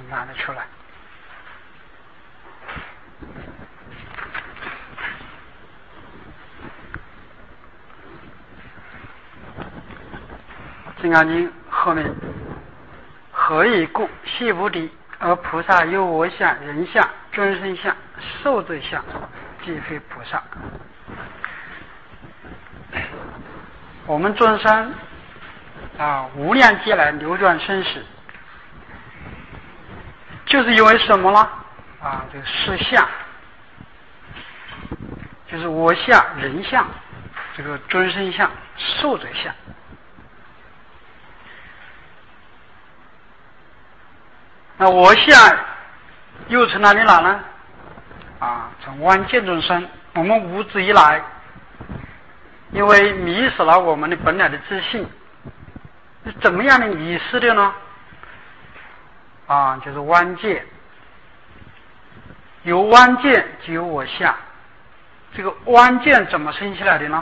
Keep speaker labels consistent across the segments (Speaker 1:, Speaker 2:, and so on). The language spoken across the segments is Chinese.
Speaker 1: 拿得出来。《金刚经》后面，何以故？悉菩提，而菩萨有我相、人相、众生相、寿者相，即非菩萨。我们众生无量劫来流转生死，就是因为什么呢？这个四相，就是我相、人相、这个众生相、寿者相。那我相又从哪里来呢？从万劫众生，我们无知以来，因为迷失了我们的本来的自信，怎么样的迷失的呢？就是万劫，有万劫就有我相。这个万劫怎么生起来的呢？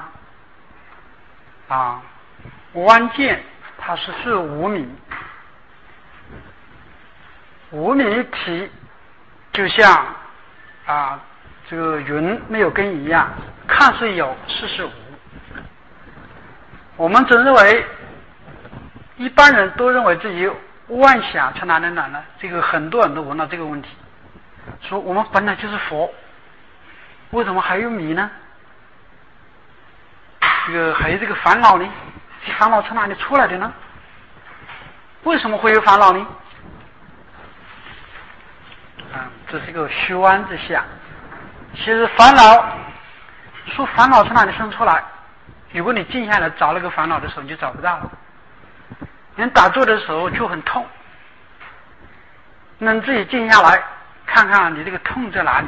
Speaker 1: 万劫它是无明。无明一体，就像这个云没有根一样，看似有，事实无。我们总认为，一般人都认为自己妄想从哪里来呢？这个很多人都问到这个问题，说我们本来就是佛，为什么还有迷呢？还有这个烦恼呢？这烦恼从哪里出来的呢？为什么会有烦恼呢？这是一个虚妄之相。其实烦恼，说烦恼从哪里生出来？如果你静下来找那个烦恼的时候，你就找不到了。你打坐的时候就很痛，能自己静下来看看你这个痛在哪里。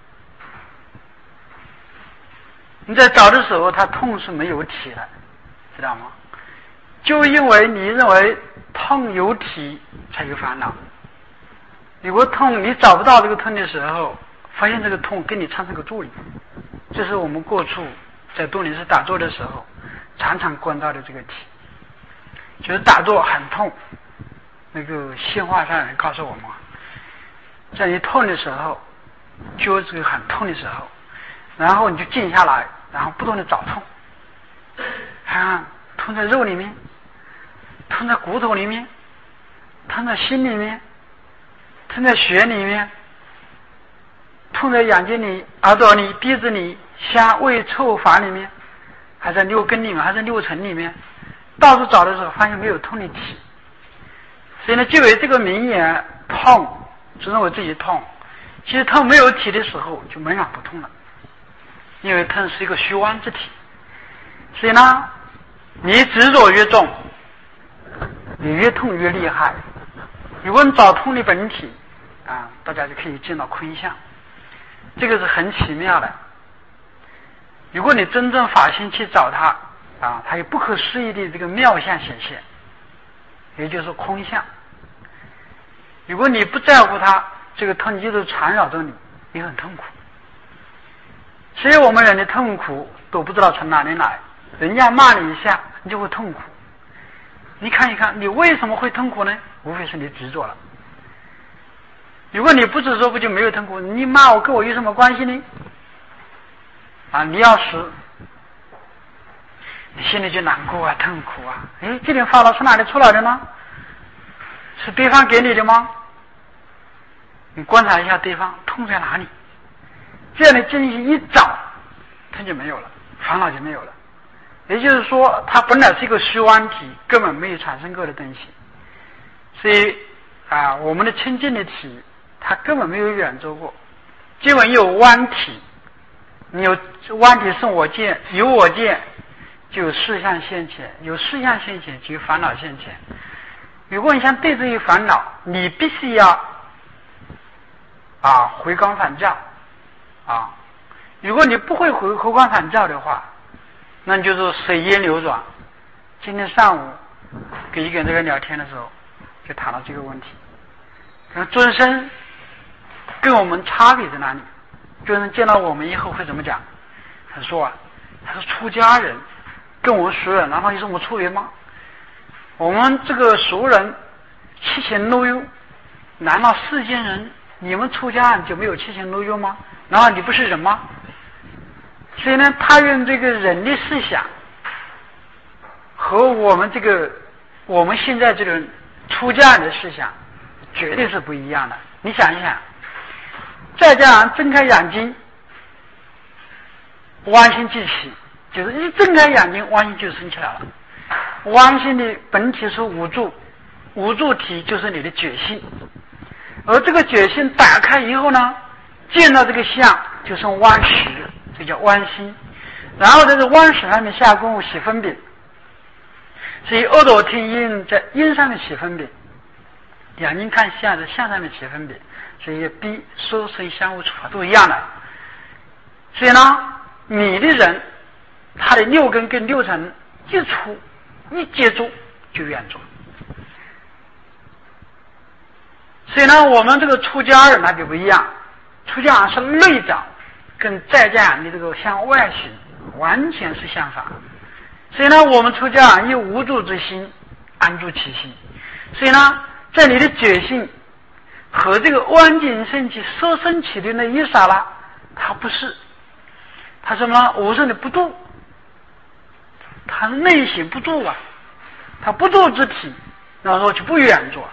Speaker 1: 你在找的时候，它痛是没有体的，知道吗？就因为你认为痛有体，才有烦恼。如果痛你找不到这个痛的时候，发现这个痛跟你产生个助力，这是我们过处在多年寺打坐的时候常常观到的这个题，就是打坐很痛。那个显化上人告诉我们，在你痛的时候，就是很痛的时候，然后你就静下来，然后不断的找痛，痛在肉里面，痛在骨头里面，痛在心里面，痛在血里面，痛在眼睛里、耳朵里、鼻子里、香味臭法里面，还在六根里面，还在六尘里面，到处找的时候发现没有痛的体，所以呢，就为这个名言痛，只认为自己痛。其实痛没有体的时候就门然不痛了，因为痛是一个虚妄之体。所以呢，你执着越重，你越痛越厉害。如果你找痛的本体大家就可以见到空相，这个是很奇妙的。如果你真正发心去找它它有不可思议的这个妙相显现，也就是空相。如果你不在乎它，这个痛就是缠绕着你，你很痛苦。所以我们人的痛苦都不知道从哪里来，人家骂你一下你就会痛苦。你看一看你为什么会痛苦呢？无非是你执着了。如果你不执着，不就没有痛苦？你骂我跟我有什么关系呢？你要死，你心里就难过痛苦这点烦恼是哪里出来的呢？是对方给你的吗？你观察一下对方痛在哪里，这样的精细一找，痛就没有了，烦恼就没有了。也就是说，它本来是一个虚妄体，根本没有产生过的东西。所以我们的清净的体，它根本没有远走过。既然有妄体，你有妄体生我见，有我见就有事相现前，有事相现前就有烦恼现前。如果你想对治于烦恼，你必须要回光返照如果你不会回光返照的话，那就是水烟流转。今天上午跟一个人在聊天的时候就谈到这个问题，众生跟我们差别在哪里？众生见到我们以后会怎么讲？他说出家人跟我们俗人难道有什么区别吗？我们这个俗人七情六欲难道世间人你们出家就没有七情六欲吗？难道你不是人吗？所以呢，他用这个人的思想和我们现在这种出家人的思想绝对是不一样的。你想一想，在家睁开眼睛，妄心即起，就是一睁开眼睛，妄心就升起来了。妄心的本体是无助，无助体就是你的觉性，而这个觉性打开以后呢，见到这个相就生妄识，这叫妄心，然后在这妄识上面下功夫起分别，所以耳朵听音在音上面起分别，眼睛看相在相上面起分别，所以鼻受身相互触法都一样的。所以呢，你的人他的六根跟六尘一出一接触就远着。所以呢，我们这个出家人那就不一样，出家人是内长，跟在家人的这个向外行完全是相反。所以呢，我们出家人以无助之心安住其心。所以呢，在你的觉性和这个安静升起收升起的那一刹那，它不是，它什么呢？无声的不住，它是内心不住啊，它不住之体，然后就不远着。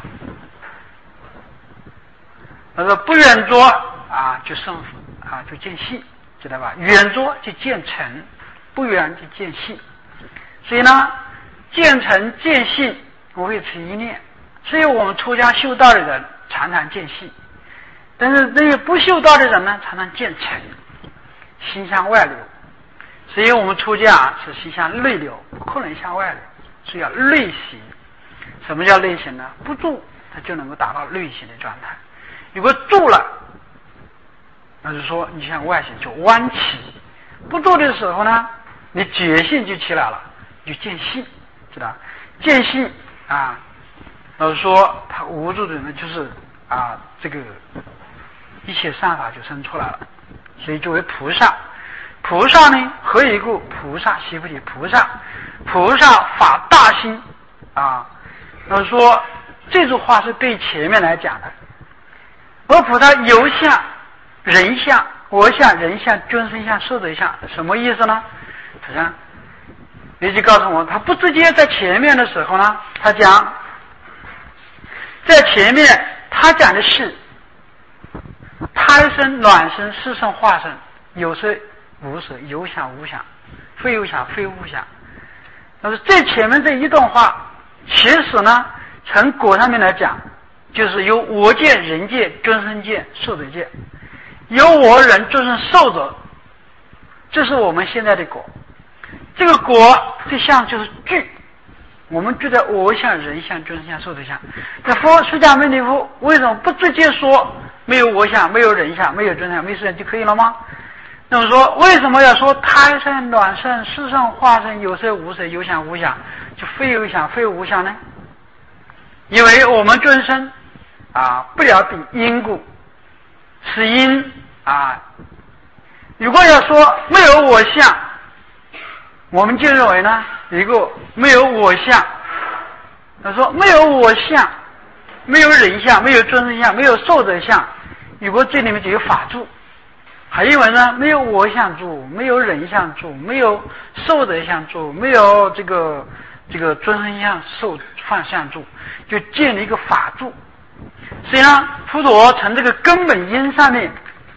Speaker 1: 他说不远着啊，就生啊，就见性，知道吧？远着就见尘，不远就见性。所以呢，见尘见性无非此一念。所以我们出家修道的人常常见性，但是那些不修道的人呢，常常见尘，心向外流。所以我们出家是心向内流，不可能向外流，所以要内行。什么叫内行呢？不住，它就能够达到内行的状态。如果住了，那就是说你向外行就弯起；不住的时候呢，你觉性就起来了，就见性，知道？见性啊，老实说，他无助的人就是啊，这个一切善法就生出来了。所以作为菩萨，菩萨呢，何以故？菩萨悉菩提，菩萨发大心啊。老实说，这句话是对前面来讲的。而菩萨有相、人相、我相、人相、众生相、寿者相，什么意思呢？好像你就告诉我，他不直接在前面的时候呢，他讲在前面，他讲的是胎生、卵生、湿生、化生，有色无色，有想无想，非有想非无想。但是最前面这一段话，其实呢，从果上面来讲，就是由我界、人界、众生界、寿者界，由我人、众生、寿者，这是我们现在的果。这个果这相就是具，我们具在我相、人相、众生相、寿者相。那佛释迦牟尼佛为什么不直接说没有我相、没有人相、没有众生相、没有寿者就可以了吗？那么说为什么要说胎生、卵生、湿生、化生，有色无色，有想无想，就非有想非无想呢？因为我们众生啊，不了解因故，是因啊。如果要说没有我相，我们就认为呢，一个没有我相。他说没有我相，没有人相，没有众生相，没有寿者相。如果这里面就有法住，还因为呢，没有我相住，没有人相住，没有寿者相住，没有这个众生相、寿放相住，就建立一个法住。所以呢，佛陀从这个根本因上面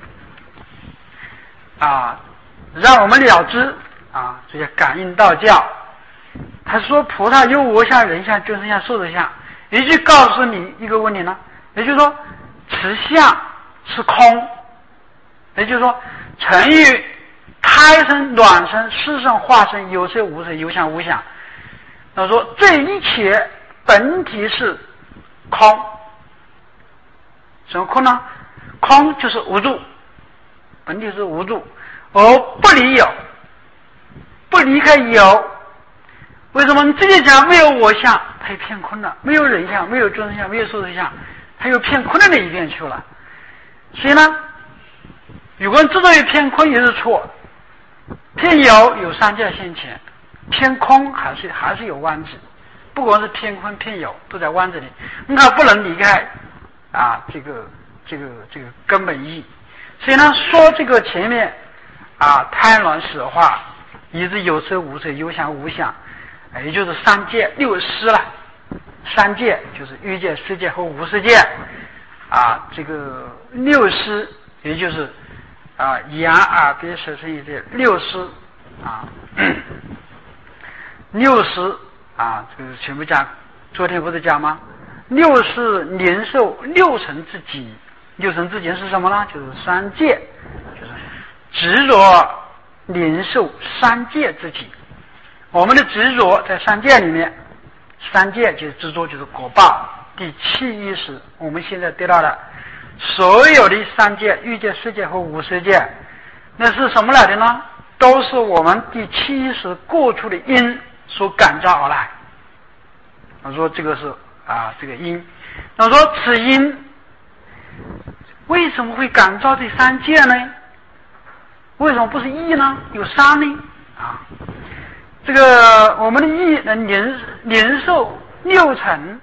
Speaker 1: 啊，让我们了知啊，这叫感应道教。他说菩萨有我相、人相、众生相、寿者相，也就告诉你一个问题呢，也就是说此相是空，也就是说成于胎生、卵生、湿生、化生，有色无色，有想无想。他说这一切本体是空。什么空呢？空就是无助，本体是无助，而不离有，不离开有。为什么你直接讲没有我相，它就偏空了；没有人相，没有众生相，没有寿者相，它又偏空的那一边去了。所以呢，如果之所以偏空也是错，偏有三界现前，偏空还是有弯子，不管是偏空偏有，都在弯子里，那不能离开这个根本意义。所以呢，说这个前面贪婪实化，以至有色无色，有想无想，也就是三界六识了。三界就是欲界、色界和无色界这个六识也就是眼耳鼻舌身意这六识六识这个全部讲，昨天不是讲吗？六识领受六尘之己，六尘之己是什么呢？就是三界，就是执着领受三界之己。我们的执着在三界里面，三界就是执着，就是果报。第七意识，我们现在得到的所有的三界，欲界、色界和无色界，那是什么来的呢？都是我们第七意识过去的因所感召而来。我说这个是这个因。那说此因为什么会感召这三界呢？为什么不是一呢？有三呢？这个我们的意能领受六尘，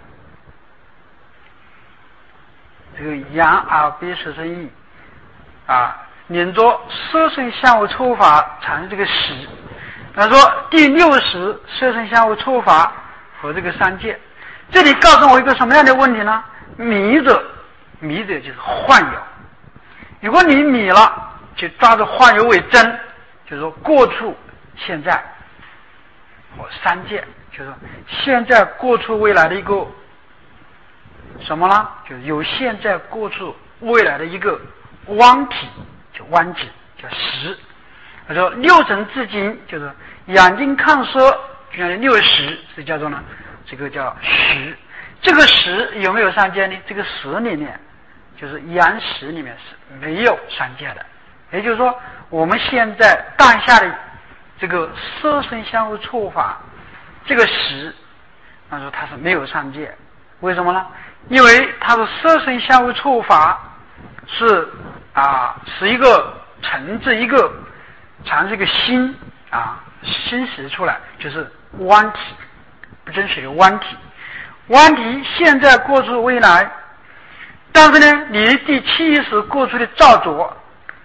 Speaker 1: 这个眼耳鼻舌身意领着色声香味触法产生这个识。那说第六识色声香味触法和这个三界，这里告诉我一个什么样的问题呢？迷者就是幻有。如果你迷了，就抓着幻有为真，就是说过去、现在和三界，就是说现在、过去、未来的一个什么呢？就是有现在、过去、未来的一个弯体，就弯指，叫识。他说六尘至今，就是眼睛看色，就像六识，是叫做呢，这个叫识。这个识有没有三界呢？这个识里面，就是眼识里面是没有三界的。也就是说，我们现在当下的这个色声香味触法，这个识，他说它是没有三界。为什么呢？因为它的色声香味触法是一个层次，一个产生一个心心识出来，就是弯体，不真实的弯体。弯体现在、过去、未来，但是呢，你第七意识过去的造作，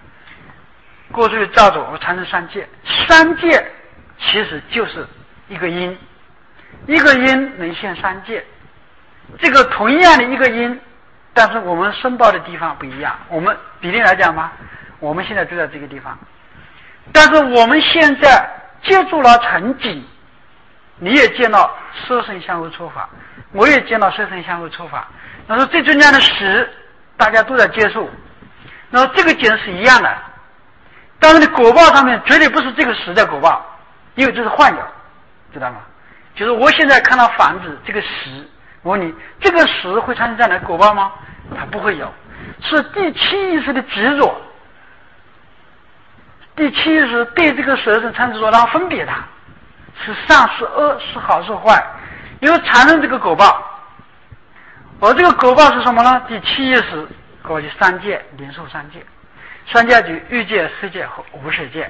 Speaker 1: 产生三界。三界其实就是一个因，一个因能现三界。这个同样的一个因，但是我们申报的地方不一样。我们比例来讲嘛，我们现在就在这个地方，但是我们现在接触了尘景，你也见到色声香味触法，我也见到色声香味触法。那说最中间的识，大家都在接触，那么这个景是一样的，但是呢，果报上面绝对不是这个识的果报，因为这是幻有，知道吗？就是我现在看到房子这个识，我问你，这个识会产生这样的果报吗？它不会有，是第七意识的执着，第七意识对这个识产生执着，然后分别它，是善是恶，是好是坏，因为产生这个果报。而这个果报是什么呢？第七意识过去三界，领受三界，三界就欲界、色界和无色界。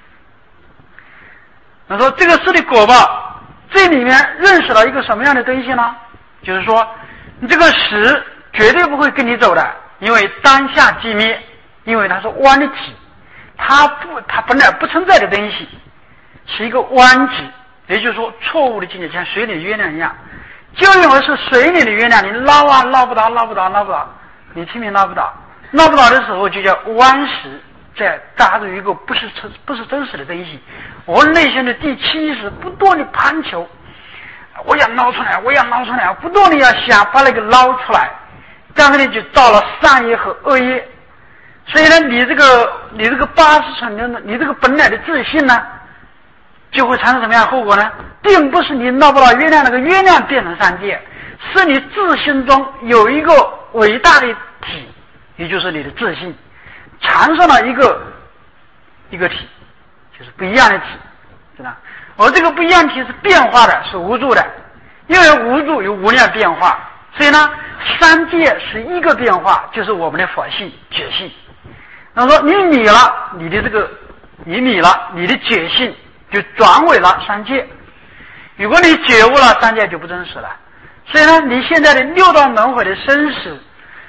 Speaker 1: 那说这个识的果报，这里面认识了一个什么样的东西呢？就是说，你这个识绝对不会跟你走的，因为当下即灭，因为它是弯的体，它本来不存在的东西，是一个弯体，也就是说错误的境界，像水里的月亮一样。就因为是水里的月亮，你捞不到，你听明捞不到的时候，就叫弯识，在搭入一个不是真实的东西。我内心的第七意识不断的攀求，我要捞出来，不断的要想把那个捞出来，这样呢就造了善业和恶业。所以呢，你这个80层的，你这个本来的自信呢，就会产生什么样的后果呢？并不是你捞不到月亮，那个月亮变成三界，是你自信中有一个伟大的体，也就是你的自信产生了一个体，就是不一样的体，知道？而这个不一样的体是变化的，是无助的，因为无助有无量变化，所以呢，三界是一个变化，就是我们的佛性觉性。那么说你迷了，你的觉性就转为了三界。如果你觉悟了，三界就不真实了。所以呢，你现在的六道轮回的生死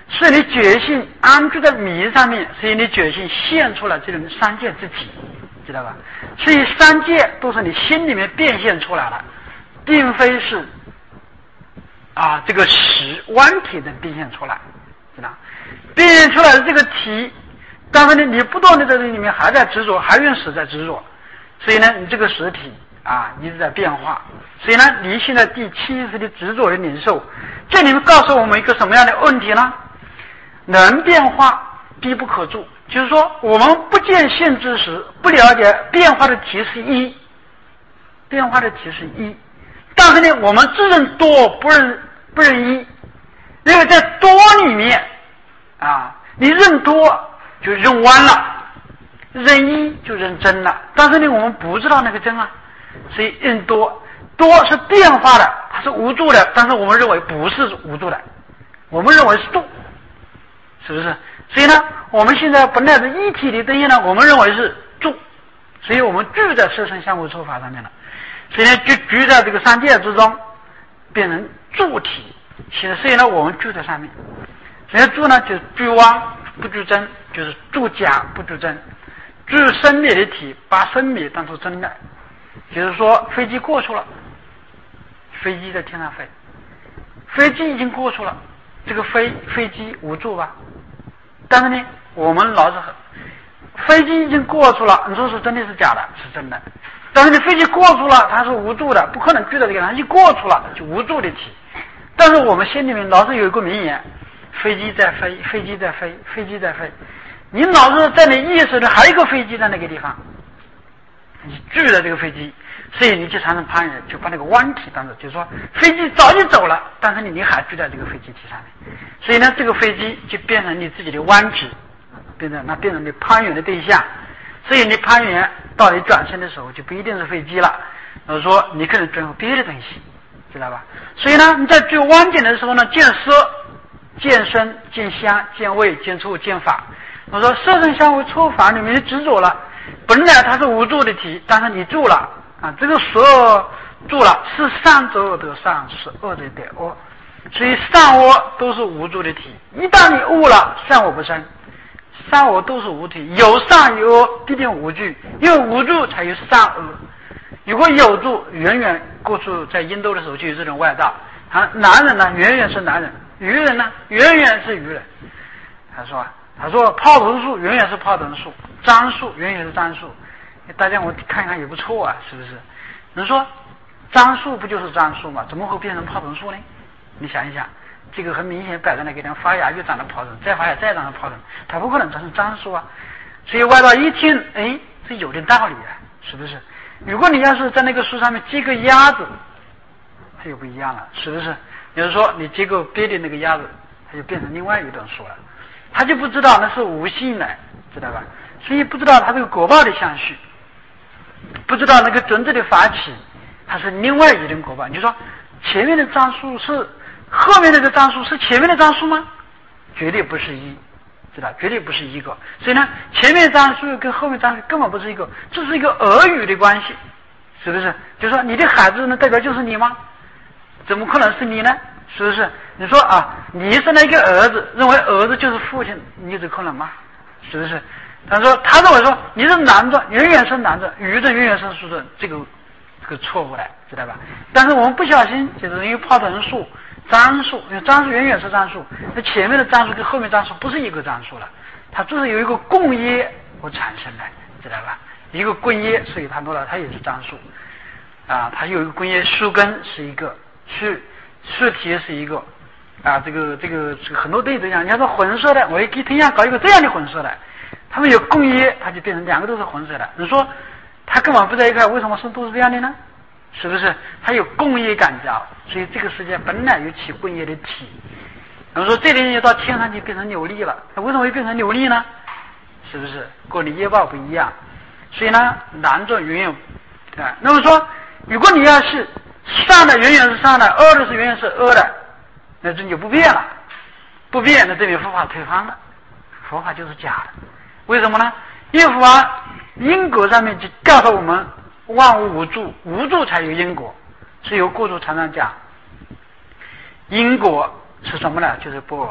Speaker 1: 所以你觉性安住在迷上面，所以你觉性现出了这种三界之体，知道吧？所以三界都是你心里面变现出来了，并非是这个实弯体的变现出来，知道？变现出来的这个体，但是呢，你不断的在这里面还在执着，还用实在执着，所以呢，你这个实体一直在变化。所以呢，离现在第70的执着的领受，这里面告诉我们一个什么样的问题呢？能变化必不可住，就是说我们不见性之时，不了解变化的体是一，变化的体是一，但是呢，我们只认多，不认一，因为在多里面你认多就认弯了，认一就认真了，但是呢，我们不知道那个真所以认多是变化的，它是无助的，但是我们认为不是无助的，我们认为是度，是不是？所以呢，我们现在本来是一体的东西呢，我们认为是住，所以我们聚在色身相互抽法上面了，所以呢，就聚在这个三界之中，变成住体。所以呢，我们聚在上面。所以住呢，就是聚妄不聚真，就是住假不聚真，聚生灭的体，把生灭当作真的。就是说，飞机过去了，飞机在天上飞，飞机已经过去了，这个飞机无助吧？但是呢，我们老是飞机已经过去了，你说是真的是假的？是真的。但是你飞机过去了，它是无助的，不可能聚到这个，它一过去了就无助的体。但是我们心里面老是有一个名言：飞机在飞，飞机在飞，飞机在飞。你老是在你意识里还有一个飞机在那个地方，你聚了这个飞机，所以你去产生攀缘，就把那个弯体当作，就是说飞机早就走了，但是你还聚在这个飞机体上面，所以呢，这个飞机就变成你自己的弯体，变成你攀缘的对象。所以你攀缘到你转身的时候，就不一定是飞机了，说你可能转入别的东西，知道吧？所以呢，你在聚弯点的时候呢，见色、见声、见香、见味、见触、见法。我说色身相互触法里面的执着了，本来它是无助的体，但是你住了这个色住了，是善者得善，是恶者得恶，所以善恶都是无助的体。一旦你悟了，善恶不生，善恶都是无体，有善有恶必定无助，因为无助才有善恶。如果有助，远远过去在印度的时候就有这种外道男人呢，远远是男人；愚人呢，远远是愚人。他说泡桐树远远是泡桐树，樟树远远是樟树。大家我看看也不错是不是？你说樟树不就是樟树吗？怎么会变成泡桐树呢？你想一想，这个很明显摆在那个地方，发芽就长了泡桐，再发芽再长了泡桐，它不可能长成樟树所以外道一听，这有点道理是不是？如果你要是在那个树上面接个鸭子，它就不一样了，是不是？比如说你接个别的那个鸭子，它就变成另外一种树了，他就不知道那是无性的，知道吧？所以不知道它这个果报的相续，不知道那个准则的法起，它是另外一种果报。你就说前面的樟树是后面那个樟树是前面的樟树吗？绝对不是一，知道？绝对不是一个。所以呢，前面樟树跟后面樟树根本不是一个，这是一个俄语的关系，是不是？就是说你的孩子呢，代表就是你吗？怎么可能是你呢？是不是？你说你生了一个儿子，认为儿子就是父亲，你有这可能吗？是不是？他认为说你是男的，远远是男的，女的远远是女的，这个错误的，知道吧？但是我们不小心就是因为泡桐树、樟树，因为樟树远远是樟树，那前面的樟树跟后面樟树不是一个樟树了，它就是有一个共业而产生的，知道吧？一个共业，所以它落了，它也是樟树它有一个共业，树根是一个，树体是一个这个很多东西都一样。你要说混色的，我也可以同样搞一个这样的混色的，他们有共业，它就变成两个都是混色的。你说它根本不在一块，为什么都是这样的呢？是不是？它有共业感召，所以这个世界本来有起共业的体。我说这里人到天上去变成扭力了，它为什么会变成扭力呢？是不是？个人业报不一样，所以呢，男众远远那么说，如果你要是善的远远是善的，恶的是远远是恶的，那这就不变了。不变，那证明佛法推翻了，佛法就是假的。为什么呢？因为佛法因果上面就告诉我们，万物无助，无助才有因果。所以有过处常常讲，因果是什么呢？就是般若。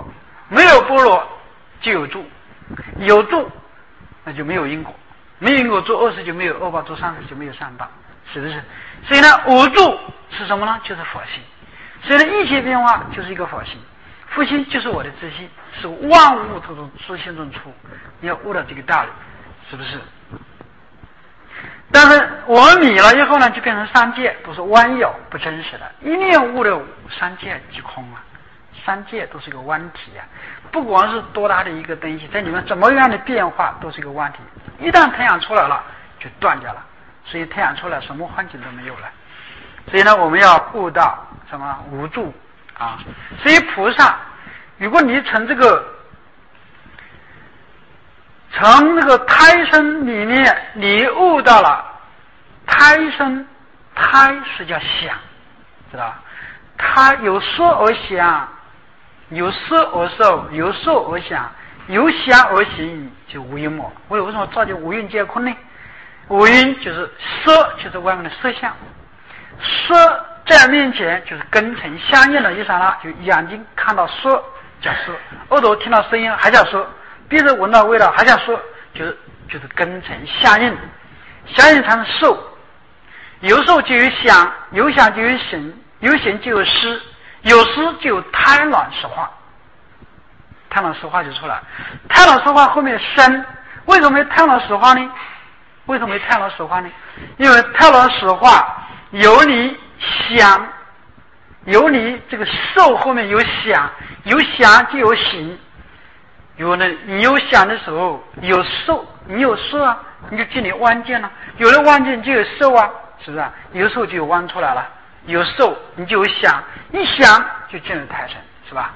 Speaker 1: 没有般若就有住，有住那就没有因果，没有因果做恶事就没有恶报，做善事就没有善报，是不是？所以呢，无住是什么呢？就是佛性。所以呢，一切变化就是一个佛性，佛性就是我的自性，是万物从自性中出。你要悟到这个道理，是不是？但是我们迷了以后呢，就变成三界都是弯有不真实的，一念悟了三界即空了，三界都是一个弯体啊！不管是多大的一个东西，在里面怎么样的变化都是一个弯体，一旦太阳出来了就断掉了，所以太阳出来什么环境都没有了。所以呢，我们要悟到什么无住啊！所以菩萨，如果你从这个胎生里面，你悟到了胎生，胎是叫想，知道吧？它有说而想，有色而受，有受而想，有想而行，就无因魔。为什么造就五蕴皆空呢？五蕴就是色，就是外面的色相，色在面前就是根尘相应的一刹那，就眼睛看到色叫色，耳朵听到声音还叫色，鼻子闻到味道还叫色，就是根尘相应，相应成受，有受就有想，有想就有行，有行就有思，有思就有贪婪实化，贪婪实化就出来。贪婪实化后面生，为什么贪婪实化呢？为什么贪婪实化呢？因为贪婪实化有你想，有你这个受后面有想，有想就有行。有呢，你有想的时候有受，你有受啊，你就进入弯见了。有了弯见就有受啊，是不是啊？有受就有弯出来了，有受你就有想，一想就进入胎生，是吧？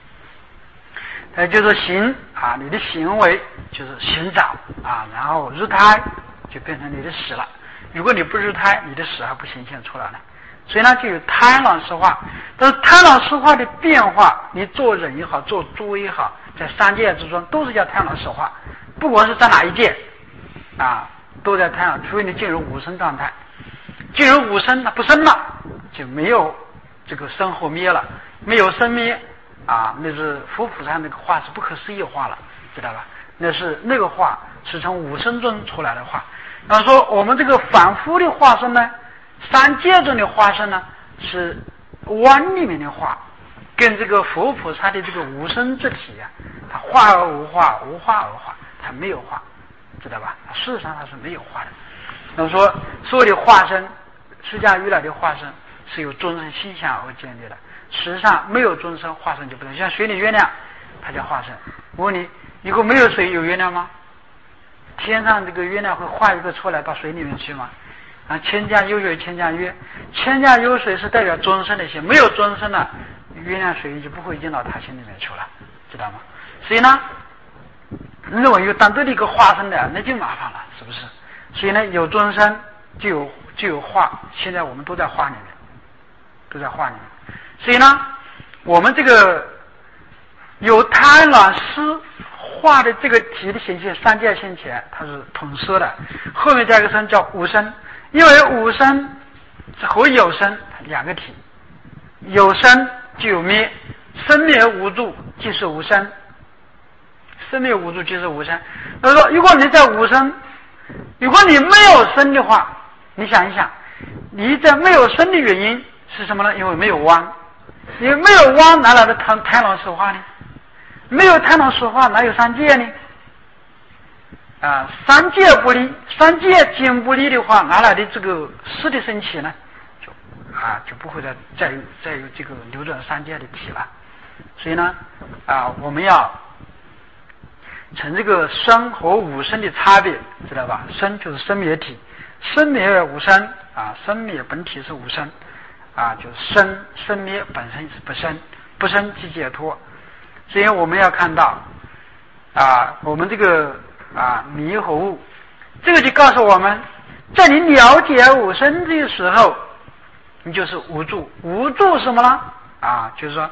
Speaker 1: 就是行啊，你的行为就是寻找啊，然后入胎就变成你的死了。如果你不入胎，你的死还不显现出来呢。所以呢，就有贪婪实化。但是贪婪实化的变化，你做人也好，做猪也好，在三界之中都是叫贪婪实化，不管是在哪一界啊，都在贪婪。除非你进入无生状态，进入无生，那不生了，就没有这个生和灭了，没有生灭啊，那是佛菩萨那个话是不可思议话了，知道吧？那个话是从无生中出来的话。然后说我们这个反复的化身呢，三界中的化身呢，是弯里面的化，跟这个佛菩萨的这个无生之体啊，它化而无化，无化而化，它没有化，知道吧？事实上它是没有化的。那么说所有的化身，释迦如来的化身是由众生心想而建立的，实际上没有众生化身就不能，像水里月亮它叫化身。我问你，如果没有水有月亮吗？天上这个月亮会画一个出来到水里面去吗？啊，千家有水千家月，千家有水是代表众生的心，没有众生呢，月亮水就不会进到他心里面去了，知道吗？所以呢，如果有单独的一个化身的，那就麻烦了，是不是？所以呢，有众生就有化，现在我们都在化里面，都在化里面。所以呢，我们这个有贪婪思化的这个体的显现，三界现前它是统摄的，后面加一个身叫无生，因为无生和有生两个体，有生就有灭，生灭无住即是无生，生灭无住即是无生。他说如果你在无生，如果你没有生的话，你想一想，你在没有生的原因是什么呢？因为没有妄，因为没有妄哪来的贪婪实化呢？没有贪婪实化哪有三界呢？啊，三界不离，三界经不离的话，哪来的这个识的升起呢？就不会再有这个流转三界的体了。所以呢，我们要从这个生和无生的差别，知道吧？生就是生灭体，生灭无生啊，生灭本体是无生啊，就是生灭本身是不生，不生即解脱。所以我们要看到我们这个迷和悟，这个就告诉我们，在你了解无生的时候，你就是无住。无住什么呢？就是说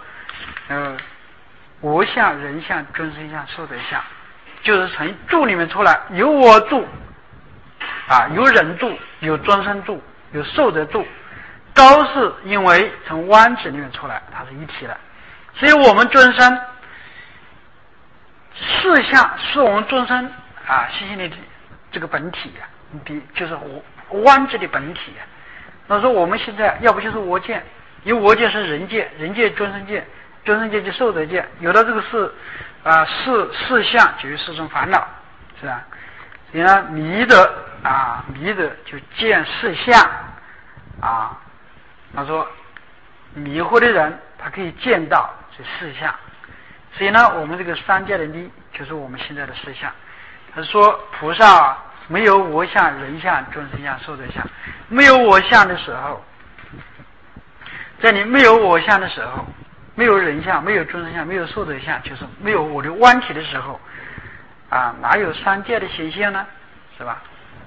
Speaker 1: 我相、人相、众生相、寿者相，就是从住里面出来，有我住有人住，有众生住，有寿者住，都是因为从弯子里面出来，它是一体的。所以我们众生四相是我们众生心性的这个本体就是观之的本体那说我们现在要不就是我见，因为我见是人界，人界众生界，众生界就受者界，有了这个四相就是四种烦恼，是吧？所以呢，迷的就见四相他说迷惑的人他可以见到这四相，所以呢，我们这个三界的力就是我们现在的四相。他说菩萨没有我相、人相、众生相、寿者相。没有我相的时候，在你没有我相的时候，没有人相，没有众生相，没有寿者相，就是没有我的弯体的时候哪有三界的显现呢？是吧？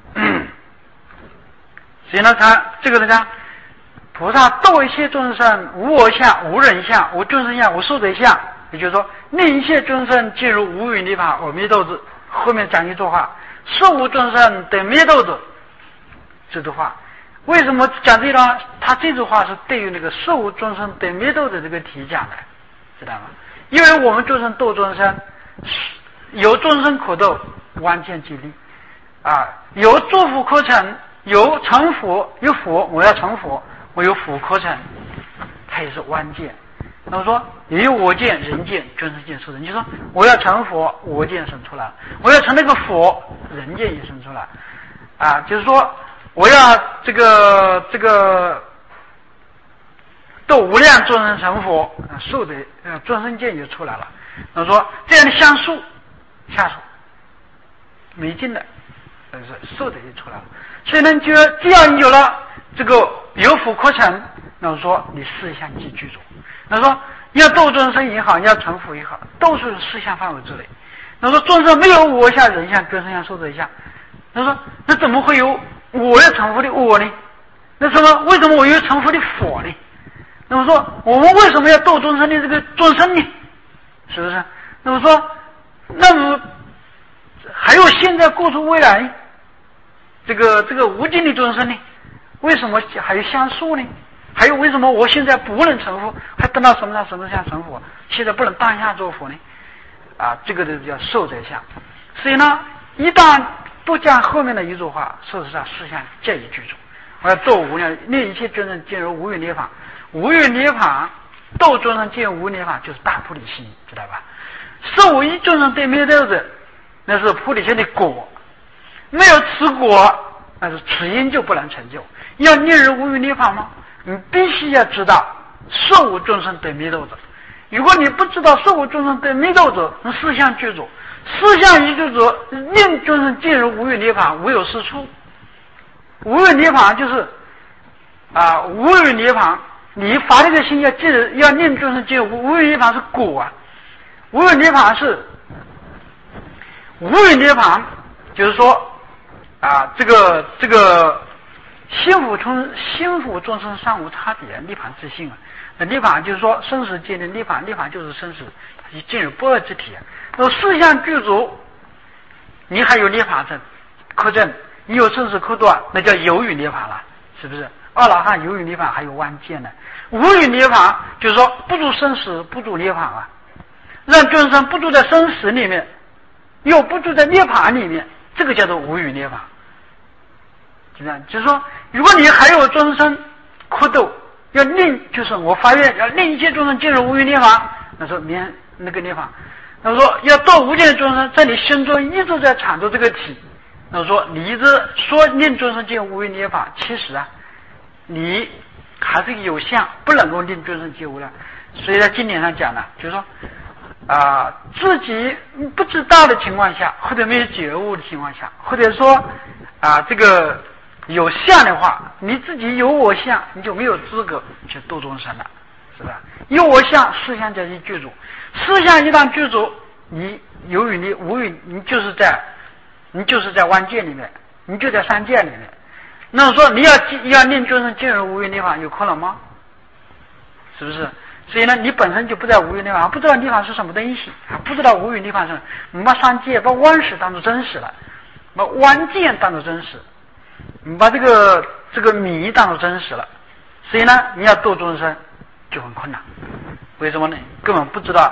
Speaker 1: 所以呢，他这个呢，菩萨度一切众生无我相、无人相、无众生相、无寿者相，也就是说令一切众生进入无余涅槃阿弥陀子。后面讲一句话：寿无众生得弥陀子。这句话为什么讲这段？他这句话是对于那个寿无众生得弥陀的这个题讲的，知道吗？因为我们众生度众生，有众生可度，万见即利有诸福可成，有成佛，有佛，我要成佛，我有福可成，它也是万见。那么说也有我见、人见、众生见、寿者。你说我要成佛，我见生出来；我要成那个佛，人见也生出来就是说我要这个度无量众生成佛，寿者众生见也出来了。那么说这样的相数下手没劲的，寿者也出来了。所以呢，只要你有了这个有福可成，那么说你四相即具足。那说你要度众生也好，你要成佛也好，都是四相范围之内。那说众生没有我相、人相、众生相、寿者相，那说那怎么会有我要成佛的我呢？那什么？为什么我有成佛的佛呢？那么说我们为什么要度众生的这个众生呢？是不是？那么说，那么还有现在过出未来这个无尽的众生呢？为什么还有相数呢？还有为什么我现在不能成佛，还等到什么相成佛？现在不能当下做佛呢？这个就叫寿者相。所以呢，一旦不讲后面的一句话，事实上四相皆已具足。我要度无量，令一切众生进入无余涅槃。无余涅槃，度众生进入无余涅槃，就是大菩提心，知道吧？受一众生对弥陀者，那是菩提心的果。没有此果，那是此因就不能成就。要令人无余涅槃吗？你必须要知道寿无众生得弥陀者。如果你不知道寿无众生得弥陀者，那四相具足，四相一具足，令众生进入无余涅槃，无有是处。无余涅槃就是无余涅槃，你发这个心要记得，要令众生进入无余涅槃是果无余涅槃是无余涅槃，就是说这个心腹众生尚无差别，涅槃自性涅槃就是说生死界的涅槃，涅槃就是生死，进入不二之体那四相具足，你还有涅槃证可证，你有生死可断，那叫有余涅槃了，是不是？阿罗汉有余涅槃还有万见呢。无余涅槃就是说不住生死，不住涅槃让众生不住在生死里面，又不住在涅槃里面，这个叫做无余涅槃。就是说，如果你还有众生可度，要令，就是我发愿要令一切众生进入无余涅槃，那说那个涅槃，那说要度无尽的众生，在你心中一直在产出这个体。那说你一直说令众生进入无余涅槃，其实你还是有相，不能够令众生进无量。所以在经典上讲呢，就是说自己不知道的情况下，或者没有觉悟的情况下，或者说这个有相的话，你自己有我相，你就没有资格去度众生了，是吧？有我相，四相叫一具足，四相一旦具足，你有余你无余，你就是在万界里面，你就在三界里面。那么说你要令众生进入无余涅槃，有可能吗？是不是？所以呢，你本身就不在无余涅槃，不知道涅槃是什么东西，不知道无余涅槃是，你把三界把万事当作真实了，把万见当作真实，你把这个迷当作真实了，所以呢，你要度众生就很困难。为什么呢？根本不知道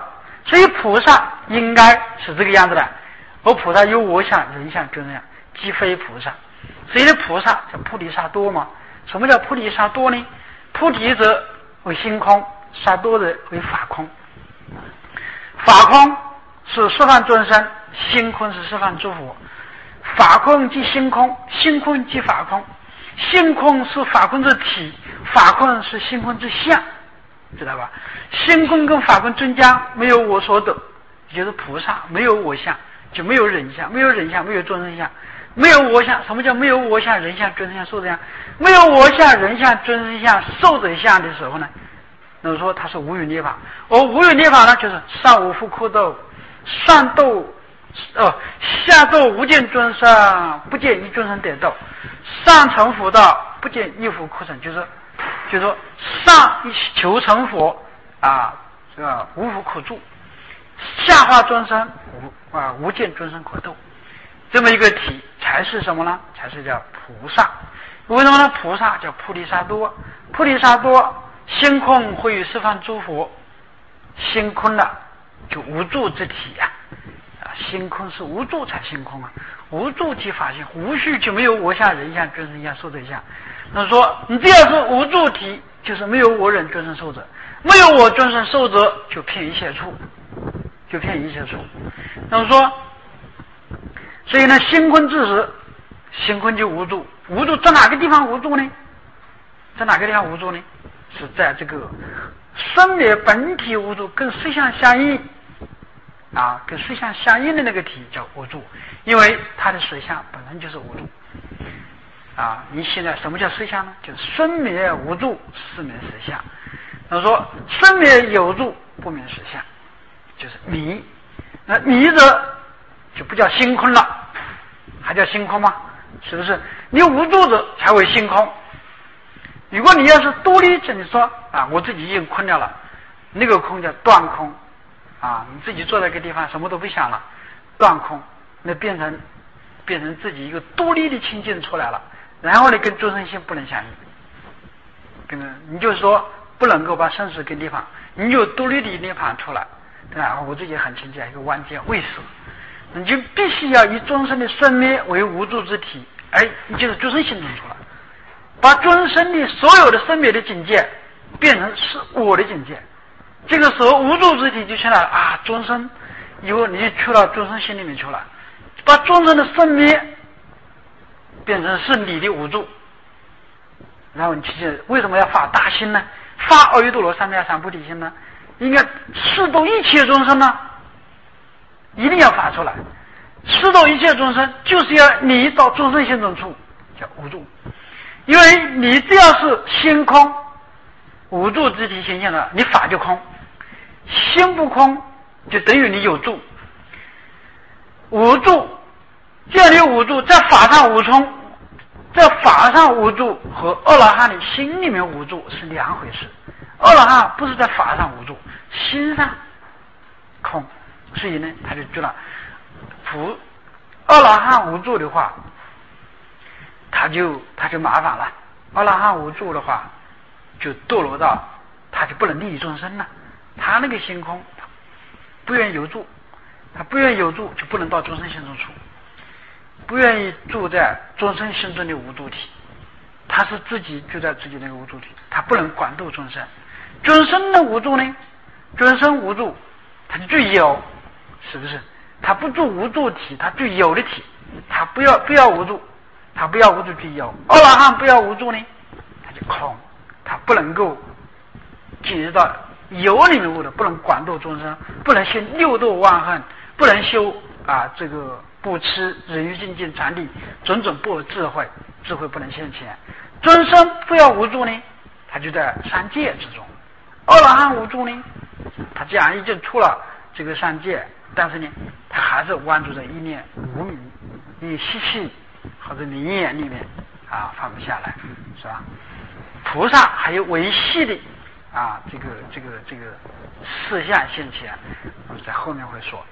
Speaker 1: 所以菩萨应该是这个样子的。而菩萨有我相、人相、众生相，即非菩萨。所以呢，菩萨叫菩提萨埵嘛。什么叫菩提萨埵呢？菩提者为心空，萨埵者为法空。法空是十方众生，心空是十方诸佛。法空即心空，心空即法空。心空是法空之体，法空是心空之相，知道吧？心空跟法空中间没有我所得，也就是菩萨没有我相，就没有人相，没有人相，没有众生相，没有我相。什么叫没有我相、人相、众生相、寿者相？没有我相、人相、众生相、寿者相的时候呢，那么说它是无余涅槃。而无余涅槃呢，就是上无复苦斗，上斗下斗无见众生，不见一众生得斗；上成佛道，不见一佛苦生。就是说上求成佛啊，这个无福可助；下化众生无见众生可斗。这么一个体才是什么呢？才是叫菩萨。为什么呢？菩萨叫菩提萨埵，菩提萨埵心空会于十方诸佛，心空了就无助之体呀。心空是无助才心空啊，无助即法性，无序就没有我相、人相、众生相、寿者相。那说你这要是无助体，就是没有我人众生寿者，没有我众生寿者，就偏一切处，就偏一切处。那么说，所以呢，心空之时，心空就无助。无助在哪个地方无助呢？在哪个地方无助呢？是在这个生灭本体无助，跟实相相应啊，跟实相相应的那个体叫无助，因为它的实相本身就是无助啊。你现在什么叫实相呢？就是生灭无助，是名实相。那说生灭有助，不名实相，就是迷。那迷者就不叫心空了，还叫心空吗？是不是？你无助者才为心空。如果你要是独立着，你说啊，我自己已经空掉了，那个空叫断空啊，你自己坐在一个地方什么都不想了，断空，那变成自己一个独立的清净出来了，然后呢跟众生性不能相应，你就说不能够把生死跟地方，你就独立的涅槃出来，然后我自己很清净，一个万劫未死，你就必须要以众生的生灭为无助之体，你就是众生性中出来，把众生的所有的生灭的境界变成是我的境界。这个时候无助之体就出来了啊！众生以后你就去到众生心里面去了，把众生的生灭变成是你的无助，然后你去为什么要发大心呢？发阿耨多罗三藐三菩提心呢？应该视度一切众生呢，一定要发出来。视度一切众生，就是要你到众生心中处，叫无助。因为你只要是心空，无助之体显现了，你法就空。心不空，就等于你有助。无助，只要你无助，在法上无冲，在法上无助和阿罗汉的心里面无助是两回事。阿罗汉不是在法上无助，心上空，所以呢，他就觉得阿罗汉无助的话，他就麻烦了。阿罗汉无助的话，就堕落到他就不能利益众生了。他那个心空，他不愿意有助，他不愿意有助，就不能到众生心中处，不愿意住在众生心中的无助体，他是自己就在自己那个无助体，他不能管度众生。众生的无助呢？众生无助，他就具有，是不是？他不住无助体，他具有的体，他不要无助，他不要无助具有。阿罗汉不要无助呢，他就空，他不能够进入到有里面的，不能管度众生，不能修六度万恨，不能修这个不吃忍辱精进禅定种种不智慧，智慧不能现前。众生不要无助呢，他就在三界之中。阿罗汉无助呢，他既然已经出了这个三界，但是呢，他还是关注在一念无明、你习气或者名言里面放不下来，是吧？菩萨还有维系的这个事项现前，我们在后面会说。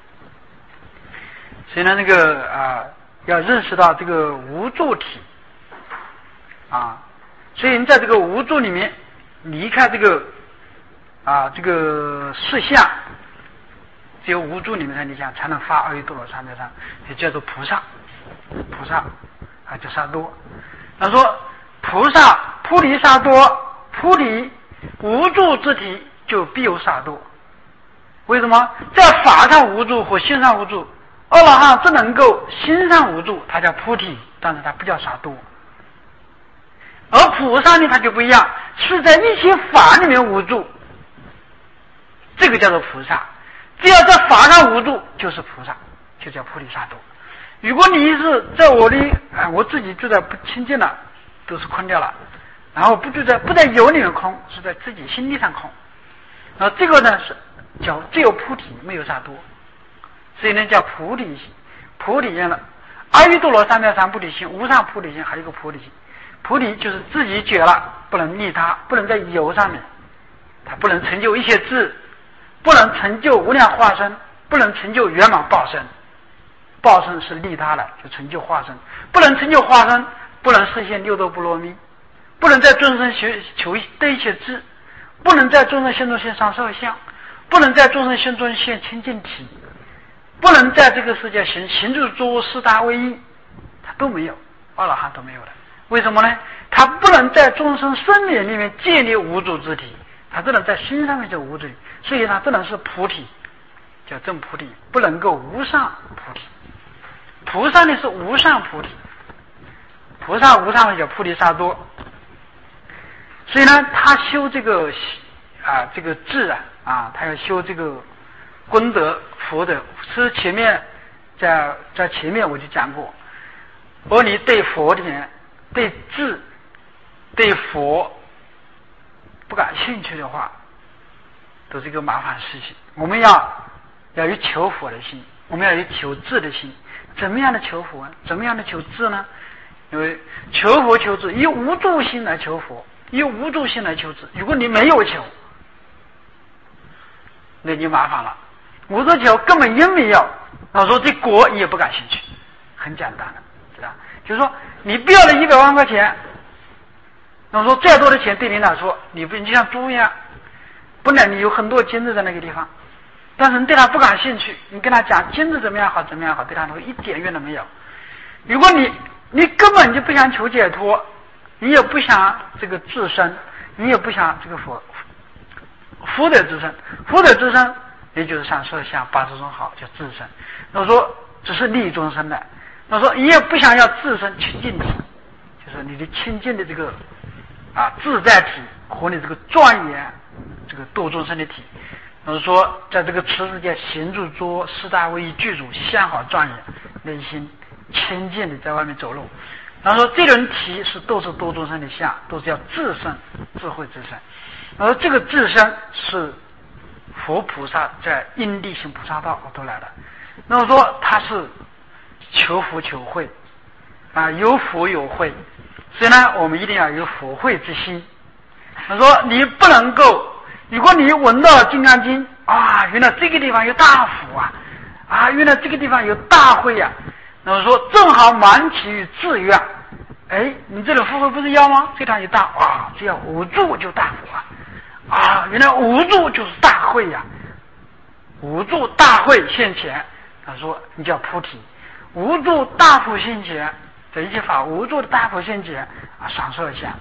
Speaker 1: 所以呢，要认识到这个无助体所以你在这个无助里面离开这个事项， 只有无助里面才你想才能发阿耨多罗三藐三，也叫做菩萨叫萨多。他说菩萨菩提萨多，菩提无助之体就必有萨多。为什么？在法上无助和心上无助，阿罗汉只能够心上无助，它叫菩提，但是它不叫萨多。而菩萨呢，它就不一样，是在一切法里面无助，这个叫做菩萨。只要在法上无助，就是菩萨，就叫菩提萨多。如果你是在我自己住在不清净了，都是空掉了，然后不在有里面空，是在自己心地上空，然后这个呢是叫只有菩提，没有萨多，所以呢叫菩提心。菩提心了，阿耨多罗三藐三菩提心，无上菩提心，还有一个菩提心。菩提就是自己觉了，不能利他，不能在有上面，他不能成就一切智，不能成就无量化身，不能成就圆满报身。报身是利他的，就成就化身，不能成就化身，不能实现六度波罗蜜，不能在众生求得一切智，不能在众生心中现上色相，不能在众生心中现清净体，不能在这个世界行住坐卧四大为一，他都没有，阿罗汉都没有的。为什么呢？他不能在众生生命里面建立无助之体，他只能在心上面就无助，所以他只能是菩提，叫正菩提，不能够无上菩提。菩萨呢是无上菩提，菩萨无上的叫菩提萨多。所以呢，他修这个这个智他要修这个功德福德。是前面在前面我就讲过，而你对佛典、对智、对佛不感兴趣的话，都是一个麻烦事情。我们要有求佛的心，我们要有求智的心。怎么样的求佛？怎么样的求智呢？因为求佛求智，以无助心来求佛，以无助心来求智。如果你没有求，那就麻烦了。无助求根本因没有，我说这果你也不感兴趣，很简单的，知道？就是说你不要了100万块钱，我说再多的钱对你来说，你就像猪一样，本来你有很多金子在那个地方。但是你对他不感兴趣，你跟他讲金子怎么样好怎么样好，对他一点用都没有。如果你根本就不想求解脱，你也不想这个自身，你也不想这个福德之身，福德之身也就是上说像80种好叫自身。我说只是利益众生的，我说你也不想要自身清净体，就是你的清净的这个自在体和你这个庄严这个度众生的体。我说在这个持世界行住坐卧四大为一具足，相好庄严，内心清净的在外面走路。然后说这种体都是度众生的相，都是要自身智慧之身。而这个自身是佛菩萨在因地行菩萨道都来了。那么说他是求福求慧有福有慧，所以呢我们一定要有福慧之心。他说你不能够，如果你闻到《金刚经》原来这个地方有大福原来这个地方有大慧那么说正好满起于自愿，你这种福慧不是要吗？这地方有大只要无助就大福原来无助就是大慧无助大慧现前。他说你叫菩提，无助大福现前，这一切法无助的大福现前闪烁相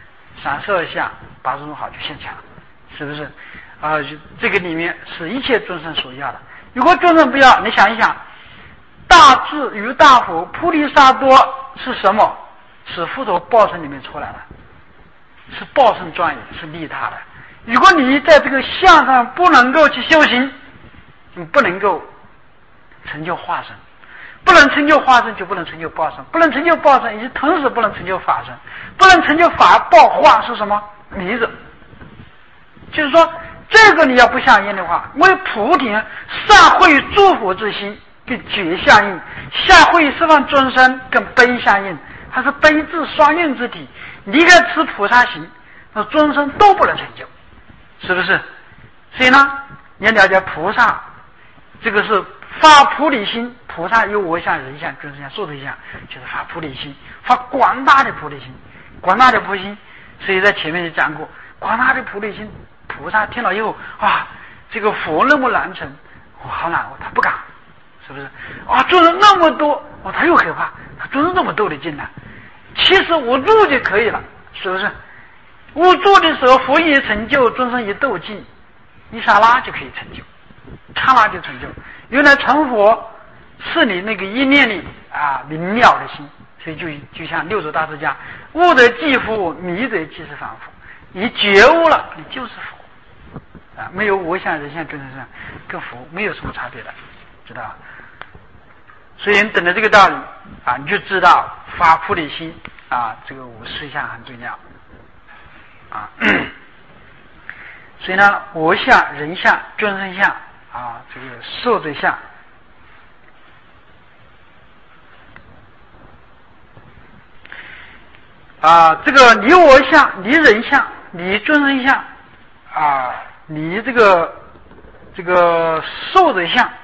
Speaker 1: 80种好就现前了，是不是这个里面是一切众生所要的。如果众生不要，你想一想，大智与大福菩提萨多是什么？是佛陀报身里面出来的，是报身庄严，是利他的。如果你在这个相上不能够去修行，你不能够成就化身，不能成就化身就不能成就报身，不能成就报身也同时不能成就法身，不能成就法报化是什么？迷子。就是说这个你要不相应的话，为菩提善慧诸佛之心跟觉相应，下慧十方众生跟悲相应，它是悲智双运之体。离开此菩萨行，那众生都不能成就，是不是？所以呢，你要了解菩萨这个是发菩提心，菩萨有我相、人相、众生相、寿者相，就是发菩提心，发广大的菩提心，广大的菩提心。所以在前面就讲过，广大的菩提心，菩萨听了以后这个佛那么难成， 我好难过，他不敢，是不是？啊，众生那么多，他又害怕，他众生怎么斗得进来？其实无助就可以了，是不是？无助的时候，佛一成就，众生一斗尽，一刹那就可以成就，刹那就成就。原来成佛是你那个一念里明了的心，所以就像六祖大师讲：悟得即佛，迷得即是凡夫。你觉悟了，你就是佛没有我想、人想、众生相，跟佛没有什么差别的，知道？所以你等着这个道理你就知道发菩提心这个五事相很重要所以呢，我相、人相、众生相这个寿者相这个离我相、离人相、离众生相离这个寿者相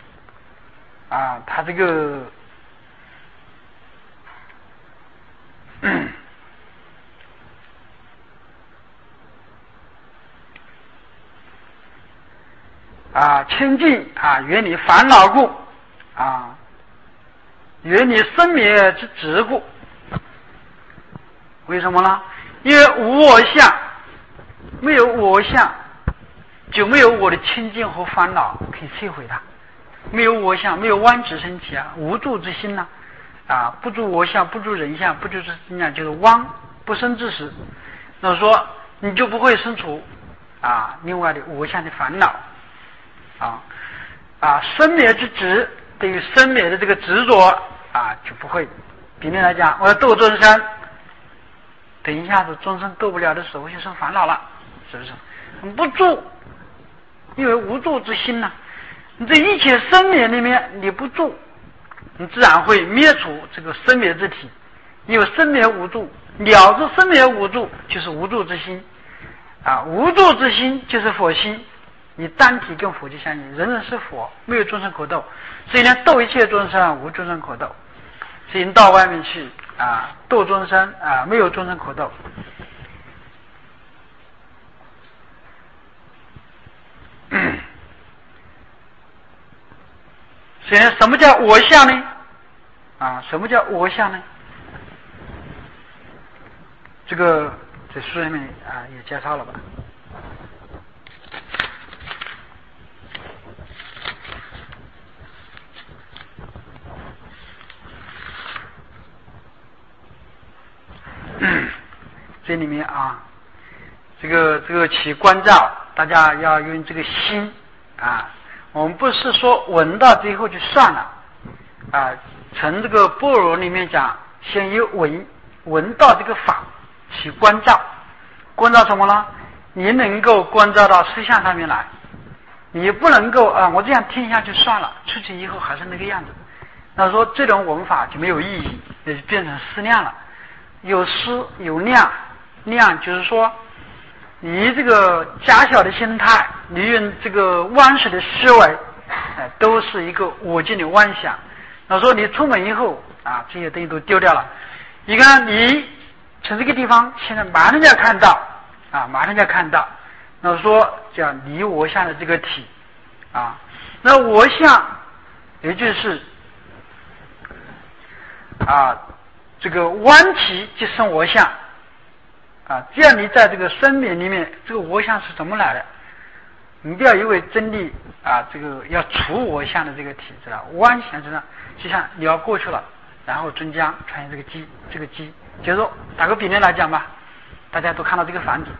Speaker 1: 他这个清净远离烦恼故远离生灭之执故。为什么呢？因为无我相，没有我相，就没有我的清净和烦恼可以摧毁它。没有我相，没有妄执身体无助之心不住我相，不住人相，不住人相，就是妄不生之时。那说你就不会生出另外的我相的烦恼生灭之执，对于生灭的这个执着就不会。比例来讲，我要斗众生，等一下子众生斗不了的时候，就生烦恼了，是不是？不住，因为无助之心你这一切生灭里面你不住，你自然会灭除这个生灭之体。因为生灭无助，了知生灭无助，就是无助之心无助之心就是佛心。你单体跟佛就相应，人人是佛，没有众生可斗。所以呢，斗一切众生，无众生可斗。所以你到外面去斗众生没有众生可斗。所以什么叫我相呢？什么叫我相呢？这个在书里面也介绍了吧。这里面这个起观照，大家要用这个心我们不是说闻到最后就算了从这个般若里面讲，先有闻到这个法起观照。观照什么呢？你能够观照到实相上面来，你不能够我这样听一下就算了，出去以后还是那个样子。那说这种闻法就没有意义，也就变成思量了。有思有量，量就是说你这个狭小的心态，你用这个妄识的思维都是一个我见的妄想。那说你出门以后这些东西都丢掉了。你看你从这个地方现在马上就要看到马上就要看到，那说叫离我相的这个体那我相也就是这个弯起即生我相这样你在这个生命里面，这个我相是怎么来的？你不要以为真理这个要除我相的这个体，知道弯想知道，就像你要过去了，然后中间出现这个基，就是说打个比例来讲吧，大家都看到这个房子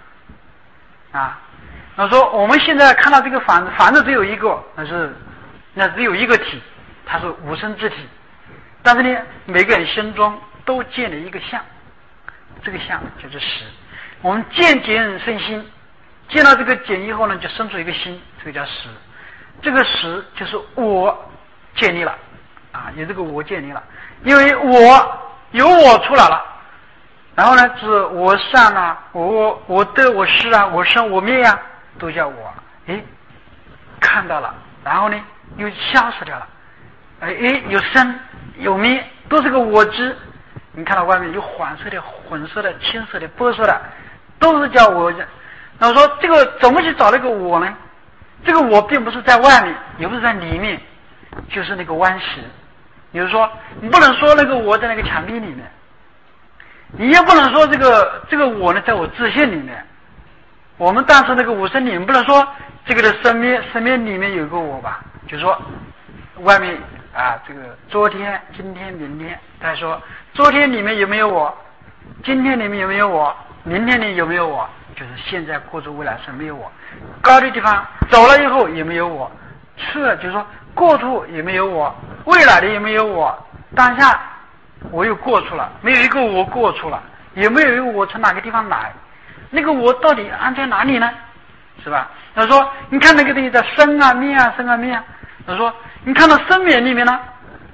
Speaker 1: 那说我们现在看到这个房子只有一个，那只有一个体，它是无生之体。但是呢，每个人心中都见了一个相，这个相就是识。我们见生心，见到这个见以后呢，就生出一个心，这个叫识。这个识就是我建立了有这个我建立了，因为有我出来了，然后呢是我善我得我失我生我灭都叫我看到了，然后呢又消失掉了，有生有灭，都是个我知。你看到外面有黄色的、混色的、青色的、白色的，都是叫我。那我说这个怎么去找那个我呢？ 这个我并不是在外面，也不是在里面，就是那个顽石。比如说，你不能说那个我在那个墙壁里面，你也不能说这个我呢在我自信里面。我们当时那个五声里面不能说这个的生命里面有个我吧，就是说外面啊，这个昨天、今天、明天，他说昨天里面有没有我，今天里面有没有我，明天里有没有我，就是现在、过去、未来是没有我。高的地方走了以后也没有我，去了就是说过处也没有我，未来的也没有我，当下我又过处了，没有一个我过处了，也没有一个我从哪个地方来，那个我到底安在哪里呢？是吧？他说你看那个东西在生啊灭啊生啊灭啊，他说你看到生灭里面呢，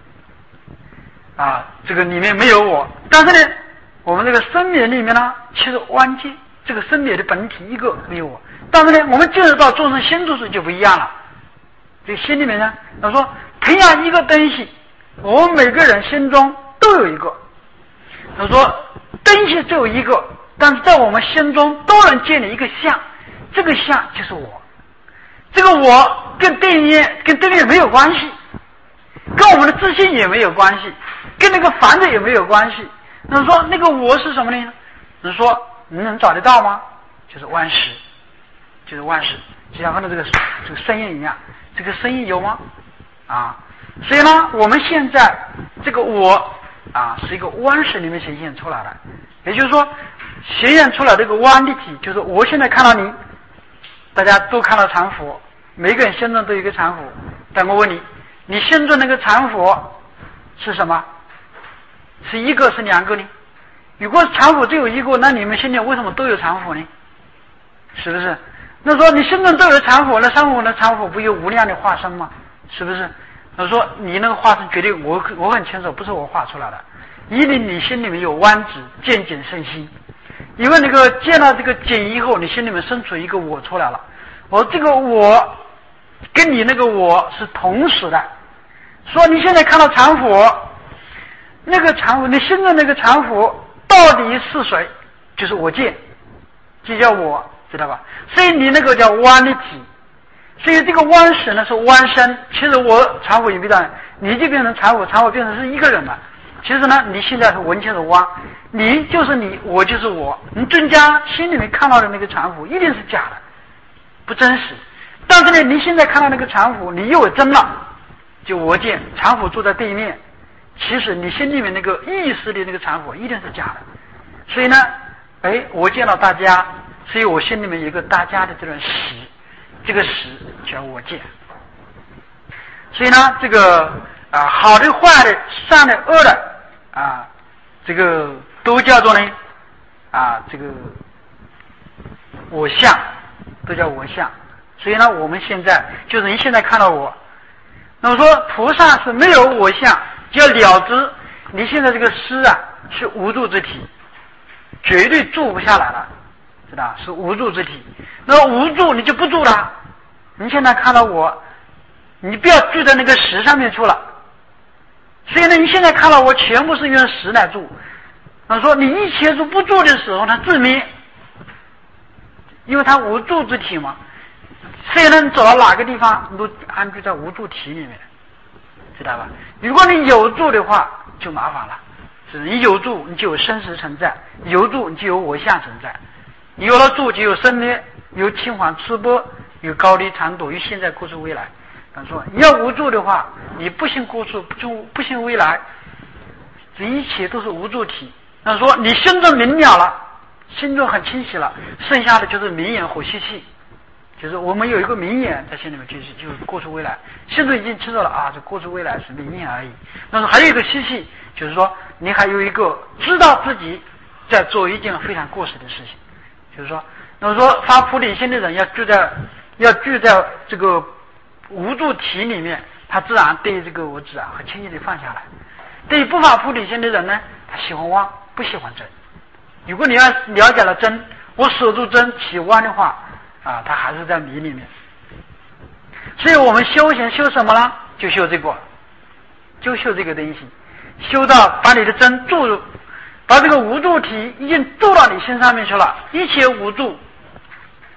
Speaker 1: 啊，这个里面没有我，但是呢我们这个生灭里面呢其实完全这个生灭的本体一个没有我，但是呢我们进入到众生心处时就不一样了。这个心里面呢，他说同样一个东西，我们每个人心中都有一个，他说东西只有一个，但是在我们心中都能建立一个相，这个相就是我，这个我跟对面没有关系，跟我们的自信也没有关系，跟那个凡者也没有关系。那说那个我是什么呢？你说你能找得到吗？就是万事，就是万事，就像刚才这个声音一样，这个声音有吗？啊，所以呢，我们现在这个我啊，是一个万事里面显现出来的，也就是说，显现出来这个万的体，就是我现在看到你，大家都看到禅佛，每个人心中都有一个禅佛，但我问你，你心中那个禅佛是什么？是一个是两个呢？如果禅佛只有一个，那你们心里为什么都有禅佛呢？是不是？那说你心中都有禅佛，那禅佛不有无量的化身吗？是不是？他说你那个化身绝对我很清楚，不是我画出来的，因为你心里面有弯指见景生心，因为那个见到这个景以后，你心里面生出一个我出来了，我这个我跟你那个我是同时的。说你现在看到禅佛，那个禅佛，你心中那个禅佛到底是谁？就是我见，就叫我，知道吧？所以你那个叫弯的体，所以这个弯神呢是弯身，其实我禅佛也没到，你就变成禅佛，禅佛变成是一个人了。其实呢，你现在是完全是弯，你就是你，我就是我。你增加心里面看到的那个禅佛一定是假的，不真实。但是呢，你现在看到那个禅佛，你又真了，就我见禅佛坐在对面，其实你心里面那个意识里那个禅佛一定是假的。所以呢，我见到大家，所以我心里面有一个大家的这种实，这个实叫我见。所以呢，这个好的、坏的、善的、恶的这个都叫做呢这个我相，都叫我相。所以呢，我们现在就是你现在看到我，那么说菩萨是没有我相，就要了知你现在这个思是无助之体，绝对住不下来了，知道？是无助之体。那么无助你就不住了。你现在看到我，你不要住在那个实上面去了。所以呢，你现在看到我全部是用实来住。他说你一切住不住的时候，它自灭，因为它无助之体嘛。所以呢，你走到哪个地方，你都安居在无助体里面，知道吧？如果你有住的话，就麻烦了。是你有住，你就有生死存在；有住，你就有我相存在。有了住，就有生灭，有轻缓粗波，有高低长短，有现在、过去、未来。他说你要无助的话，你不信过去，不信未来，这一切都是无助体。他说你心中明了了，心中很清晰了，剩下的就是明眼和吸气。就是我们有一个明眼在心里面，就是过去未来，心中已经清楚了这过去未来是明眼而已。但是还有一个吸气，就是说你还有一个知道自己在做一件非常过失的事情。就是说，那么说发菩提心的人要聚在这个无助体里面，他自然对这个我执很轻易的放下来。对于不发菩提心的人呢，他喜欢妄，不喜欢真。如果你要了解了真，我守住真起妄的话他还是在迷里面。所以我们修行修什么呢？就修这个，就修这个东西，修到把你的真注入，把这个无助体已经注到你心上面去了，一切无助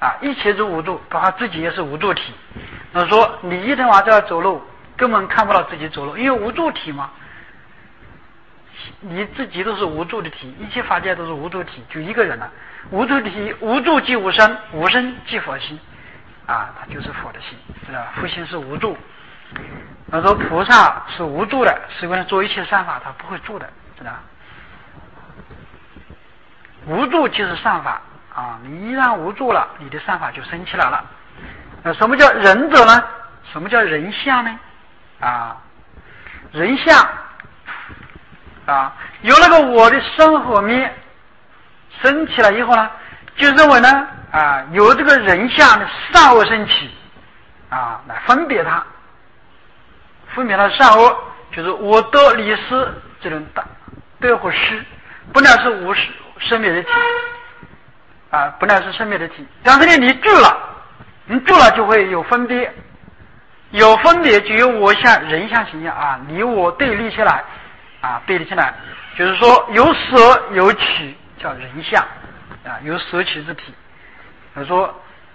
Speaker 1: 一切都无助，包括自己也是无助体。那说你一天晚上走路，根本看不到自己走路，因为无助体嘛，你自己都是无助的体，一切法界都是无助体，就一个人了。无助体，无助即无生，无生即佛心，它就是佛的心，知道吧？佛心是无助。他说菩萨是无助的，是为了做一切善法，他不会助的，知道吧？无助就是善法你一旦无助了，你的善法就升起来了。什么叫仁者呢？什么叫人相呢？人相有那个我的生活面升起来以后呢，就认为呢有这个人相的善恶升起来分别它的善恶，就是我得离失这种得和失，本来是无生灭的体本来是生灭的体，但是呢你住了就会有分别，有分别就有我相人相形象你我对立起来对立起来，就是说有舍有取叫人相有舍取之体。他说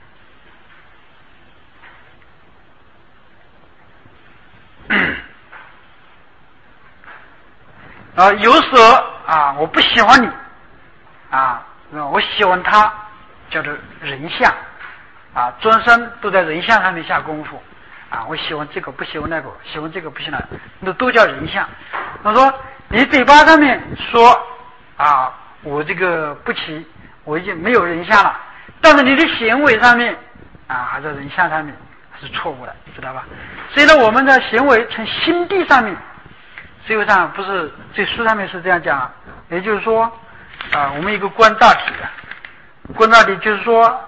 Speaker 1: 有舍我不喜欢你我喜欢他，叫做人相众生都在人相上面下功夫我喜欢这个不喜欢那个，喜欢这个不喜欢那个，那都叫人相。他说你嘴巴上面说我这个不起，我已经没有人相了，但是你的行为上面还在人相上面是错误的，知道吧？所以呢我们的行为从心地上面，实际上不是这书上面是这样讲也就是说我们一个观照体观照体就是说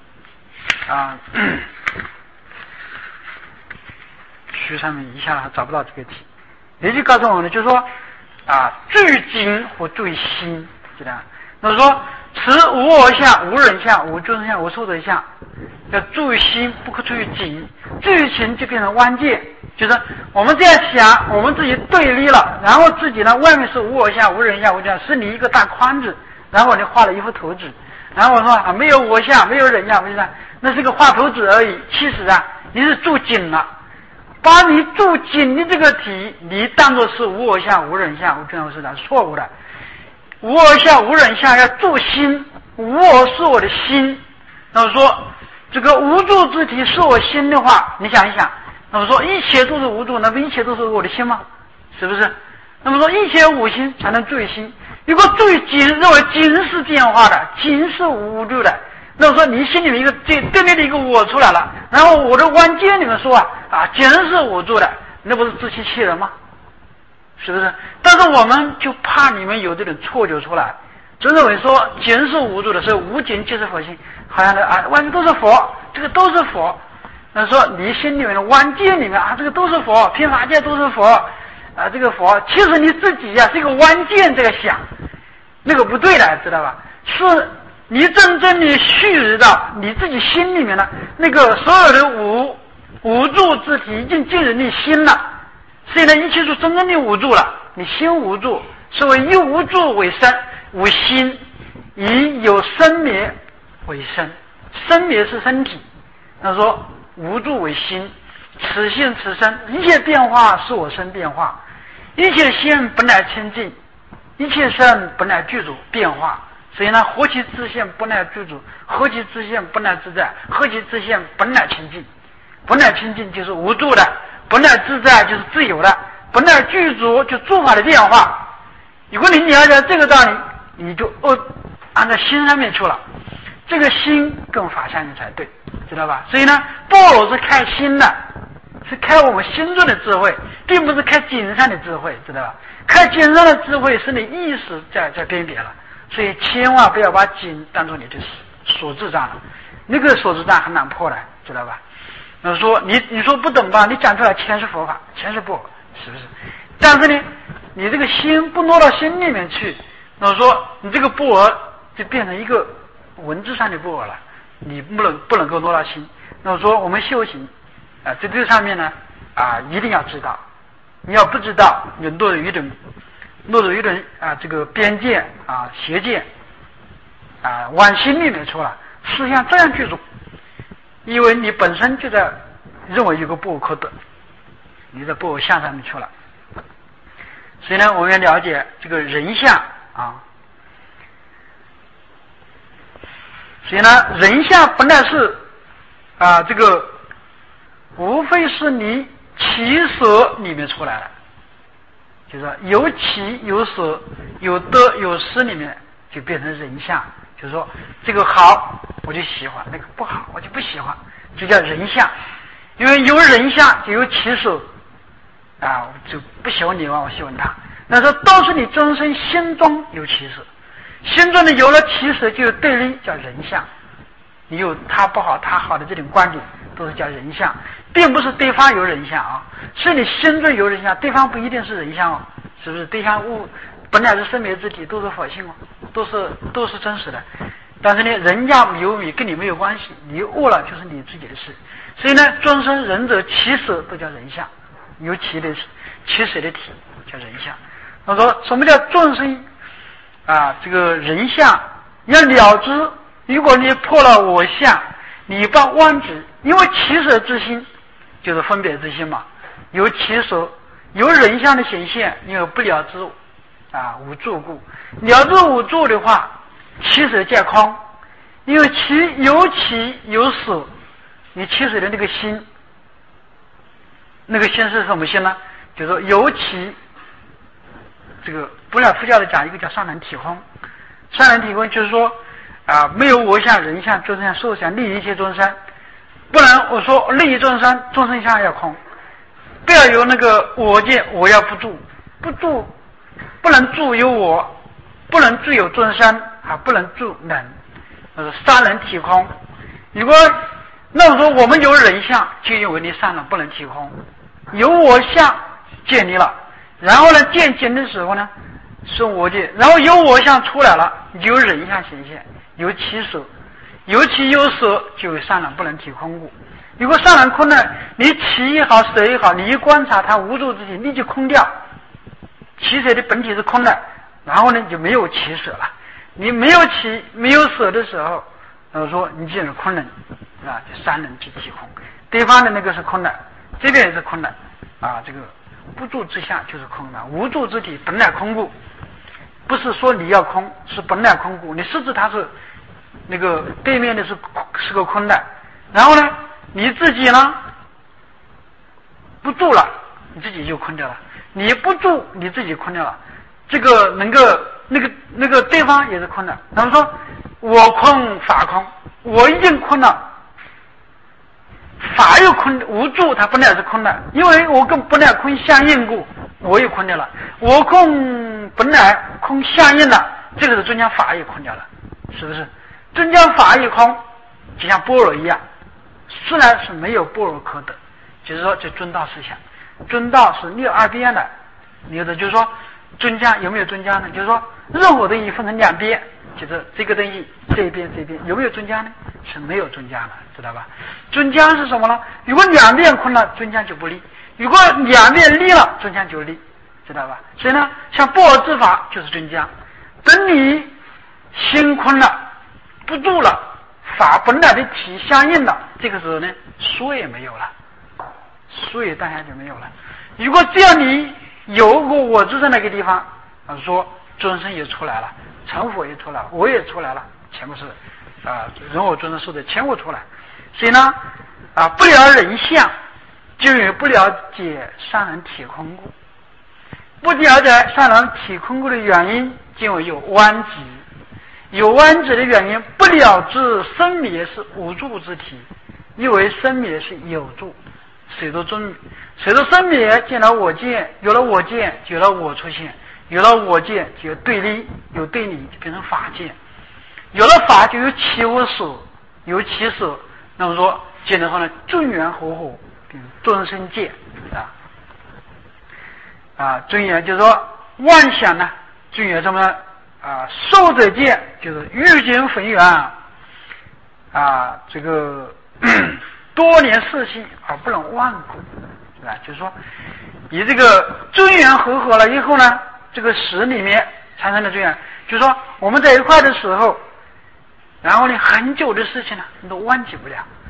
Speaker 1: 书上面一下还找不到这个题，也就告诉我们就是说最精和最心，知道？那说持无我相、无人相、无众生相、无寿者相，要注意心，不可注意精。注意心就变成弯界，就是我们这样想，我们自己对立了，然后自己呢外面是无我相、无人相、无众生相，是你一个大框子，然后你画了一幅图纸，然后我说没有我相，没有人相，为啥？那是个画图纸而已。其实你是住紧了，把你住紧的这个体，你当作是无我相、无人相、无众生相，是错误的。无我相、无人相要住心，无我是我的心。那么说这个无助之体是我心的话，你想一想，那么说一切都是无助，那么一切都是我的心吗？是不是？那么说一切无心才能注意心。如果注意精，认为精是变化的，精是无助的，那么说你心里面一个对面的一个我出来了，然后我的关键里面说精是无助的，那不是自欺欺人吗？是不是？但是我们就怕你们有这种错觉出来，就认为说精是无助的，所以无精即是佛性，好像外面都是佛，这个都是佛。那说你心里面的万界里面这个都是佛，遍法界都是佛这个佛，其实你自己是一个万界这个想，那个不对的，知道吧？是你真正的蓄入到你自己心里面的那个所有的无助之体已经进入你心了。所以呢，一切是真正的无助了，你心无助，所谓以无助为身为心，以有生灭为身，生灭是身体。他说无助为心，此性此身，一切变化是我身变化，一切心本来清净，一切身本来具足变化。所以呢，何其自性本来具足，何其自性本来自在，何其自性本来清净。本来清净就是无助的，本来自在就是自由的，本来具足就诸法的变化。如果你了解这个道理，你就按照心上面去了，这个心跟法相应才对，知道吧？所以呢，般若是开心的，是开我们心中的智慧，并不是开经上的智慧，知道吧？开经上的智慧是你意识在辨别了，所以千万不要把经当作你的所知障了，那个所知障很难破的，知道吧？那说你说不懂吧？你讲出来全是佛法，全是不，是不是？但是呢，你这个心不落到心里面去，那说你这个不尔就变成一个文字上的不尔了，你不能够落到心。那说我们修行在这上面呢一定要知道，你要不知道，你落入一种这个边界邪见往心里面出了，思想这样具足， 因为你本身就在认为有个不可得，你的不偶相上面去了。所以呢，我们要了解这个人相啊。所以呢，人相本来是这个无非是你起舍里面出来的，就是说有起有舍有得有失里面就变成人相，就是说这个好我就喜欢，那个不好我就不喜欢，就叫人相。因为有人相就有起舍我就不喜欢你我喜欢他，那说都是你终身心中有起舍，心中的有了起舍就有对立，叫人相。你有他不好他好的这种观点都是叫人相，并不是对方有人相啊，是你心中有人相，对方不一定是人相哦，是不是？对方物本来是生灭之体，都是佛性哦，都是真实的。但是呢，人家有你跟你没有关系，你悟了就是你自己的事。所以呢，终身仁者起舍都叫人相，有起舍的体叫人相。他说什么叫众生这个人相要了知，如果你破了我相，你把妄执，因为起舍之心就是分别之心嘛，有起舍有人相的显现，因为不了知无助故，了知无助的话，起舍皆空，因为有起有舍，你起舍的那个心，那个心是什么心呢？就是说有起，这个本来佛教的讲一个叫上人体空，上人体空就是说没有我相人相众生相寿相利益一切众生，不然我说利益众生，众生相要空，不要有那个我见，我要不住，不能住有我，不能住有众生不能住人，三人体空。如果那我说我们有人相，就因为你三人不能体空，有我相建立了，然后呢见经的时候呢是我见，然后有我相出来了，有人相显现，有起舍，有起有舍，就有三人不能体空故。如果三人空呢，你起也好舍也好，你一观察它无助之体，你就空掉，起舍的本体是空的，然后呢就没有起舍了。你没有起没有舍的时候，说你就是空人就三人即体空，对方的那个是空的，这边也是空的这个不住之相就是空的，无助之体本来空故，不是说你要空，是本来空故，你实质它是那个对面的是个空的，然后呢你自己呢不住了，你自己就空掉了，你不住你自己空掉了，这个那个对方也是空的。他们说我空法空，我已经空了，法又空，无助它本来是空的，因为我跟本来空相应故，我也空掉了，我空本来空相应了，这个是真将法也空掉了，是不是？真将法也空，就像般若一样，虽然是没有般若可得，就是说这中道思想，中道是六二边的，有的就是说中间有没有中间呢？就是说任何东西分成两边，就是这个东西这一边这一边有没有中间呢？是没有中间的，知道吧？中间是什么呢？如果两边空了，中间就不利；如果两边利了，中间就利，知道吧？所以呢，像般若之法就是中间。等你心空了，不住了，法本来的体相应了，这个时候呢，说也没有了，说也当然就没有了。如果这样你有过我住在那个地方，说众生也出来了，成佛也出来了，我也出来了，全部是人我众生说的全部出来。所以呢不了人相，就有不了解三人体空故。不了解三人体空故的原因，就有弯执。有弯执的原因，不了知生灭是无助之体，因为生灭是有助，随着生灭见了我见，有了我见就有了我出现，有了我见就有对立，有对立就变成法见，有了法就有起我所，有起所，那么说见的话呢，众缘和合变众生界众缘就是说妄想呢，众缘什么呢？受者见就是欲经分缘这个多年世性而不能忘故，是吧？就是说你这个众缘和合了以后呢，这个识里面产生的众缘，就是说我们在一块的时候，然后呢很久的事情呢你都忘记不了，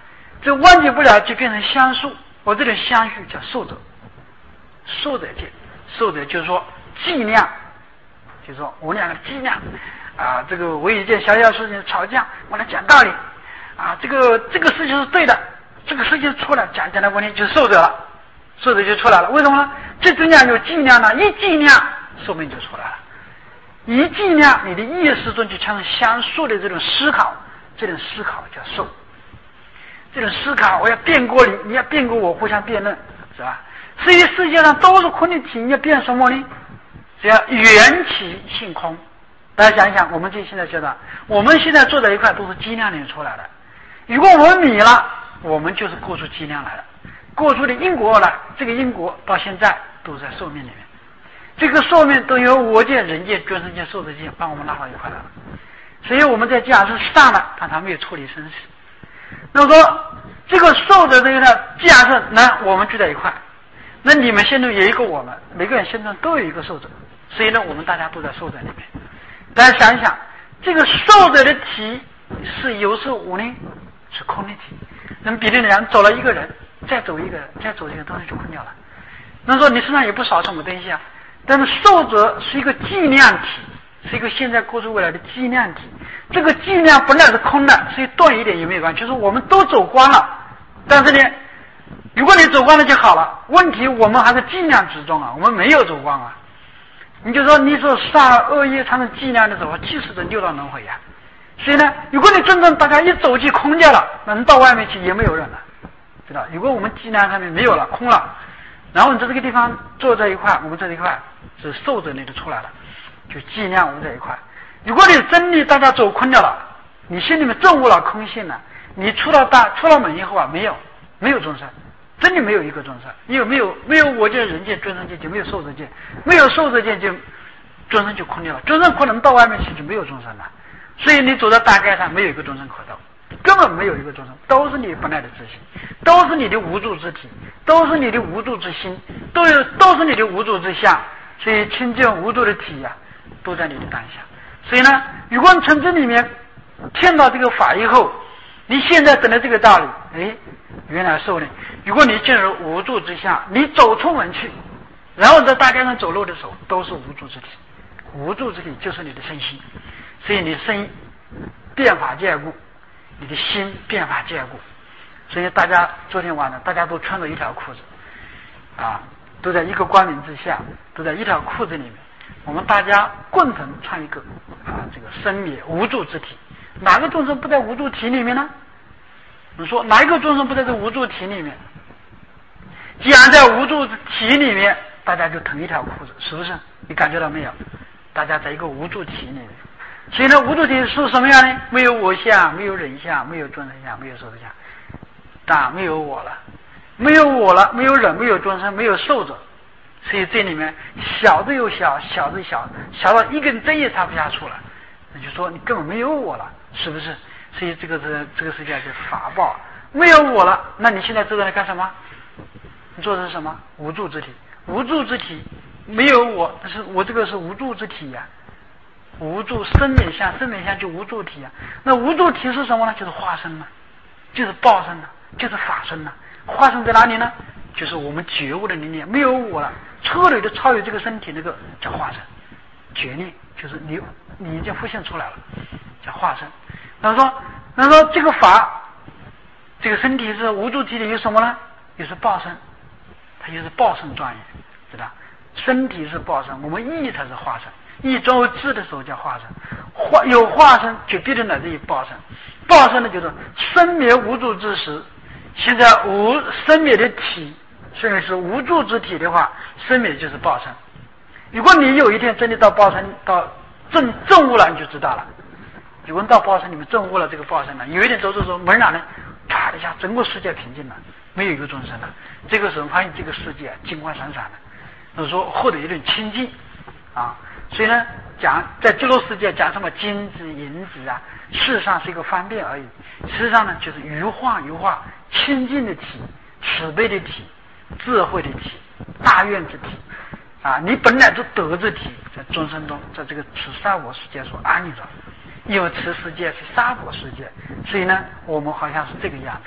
Speaker 1: 这忘记不了就变成相续，我这里相续叫受者，受者界，受者就是说计量，就是说我两个计量啊，这个为一件小小事情吵架，我来讲道理啊，这个事情是对的，这个事情错了，讲的问题就受者了，受者就出来了。为什么呢？这中间有计量呢，一计量寿命就出来了，一计量你的意识中就产生相续的这种思考，这种思考叫受。这种思考，我要辩过你，你要辩过我，互相辩论，是吧？所以世界上都是空的体，你要辩什么呢？只要缘起性空。大家想一想，我们现在觉得，我们现在坐在一块都是计量里出来的。如果我们迷了，我们就是过出计量来了，过出的因果来，这个因果到现在都在寿命里面，这个寿命都由我界、人界、众生界、寿者界帮我们拉到一块来了。所以我们在假设上了，但他没有处理生死。那么说这个受的这个呢，假设那我们聚在一块，那你们心中有一个我们，每个人心中都有一个受者，所以呢我们大家都在受者里面。大家想一想，这个受者的体是有是无呢？是空的体。那么比例两走了一个人，再走一个人，再走一个东西就空掉了。那么说你身上也不少什么东西啊，但是受者是一个计量体，是一个现在过去未来的计量体。这个计量本来是空的，所以断一点也没有关系，就是我们都走光了。但是呢，如果你走光了就好了，问题我们还是计量之中啊，我们没有走光啊。你就说你说善恶业产生计量的时候，即使是六道轮回呀。所以呢，如果你真正大家一走就空掉了，那你到外面去也没有人了，知道？如果我们计量上面没有了，空了，然后你在这个地方坐在一块，我们在一块是受者那就出来了，就计量我们在一块。如果你真的大家走空掉了，你心里面证悟了空性了，你出了门以后啊，没有众生，真的没有一个众生，因为没有我界、人界、众生界，就没有寿者界，没有寿者界就众生就空掉了，众生可能到外面去就没有众生了，所以你走在大街上没有一个众生可到，根本没有一个众生，都是你本来的自性，都是你的无助之体，都是你的无助之心，都是你的无助之相，所以清净无助的体呀，都在你的当下。所以呢，如果你从这里面听到这个法以后，你现在懂了这个道理，原来受呢。如果你进入无助之相，你走出门去，然后在大街上走路的时候，都是无助之体。无助之体就是你的身心，所以你身变法界故，你的心变法界故。所以大家昨天晚上大家都穿着一条裤子，都在一个光明之下，都在一条裤子里面。我们大家共同穿一个这个生灭无助之体，哪个众生不在无助体里面呢？你说哪一个众生不在这无助体里面？既然在无助体里面，大家就同一条裤子，是不是？你感觉到没有？大家在一个无助体里面。所以呢，无助体是什么样呢？没有我相，没有人相，没有众生相，没有寿者相，当然没有我了，没有我了，没有人，没有众生，没有寿者。所以这里面小的又小，小的小，小到一根针也插不下去了，那就说你根本没有我了，是不是？所以这个世界就是法报，没有我了，那你现在坐在那干什么？你做的是什么？无助之体，无助之体没有我，但是我这个是无助之体呀，无助生灭相，生灭相就无助体呀。那无助体是什么呢？就是化身了，就是报身了，就是法身了。化身在哪里呢？就是我们觉悟的能力，没有我了，彻底的超越这个身体，那个叫化身。觉念就是你已经浮现出来了，叫化身。那说这个法，这个身体是无助体里有什么呢？又是报身，它又是报身庄严，知道？身体是报身，我们意才是化身。意转为智的时候叫化身，有化身就必定来自于报身。报身呢，就是生灭无助之时，现在生灭的体。所以是无助之体的话，生灭就是报身。如果你有一天真的到报身到证悟了，你就知道了。如果到报身里面证悟了这个报身了，有一天走猛然呢，啪的一下，整个世界平静了，没有一个众生了。这个时候发现这个世界金光闪闪的，就是说获得一种清净啊。所以呢，讲在这个世界讲什么金子银子啊，事实上是一个方便而已。事实上呢，就是如画清净的体，慈悲的体。智慧的体，大愿之体你本来就德之体，在众生中，在这个此娑婆世界所安立着，因为此世界是娑婆世界，所以呢，我们好像是这个样子。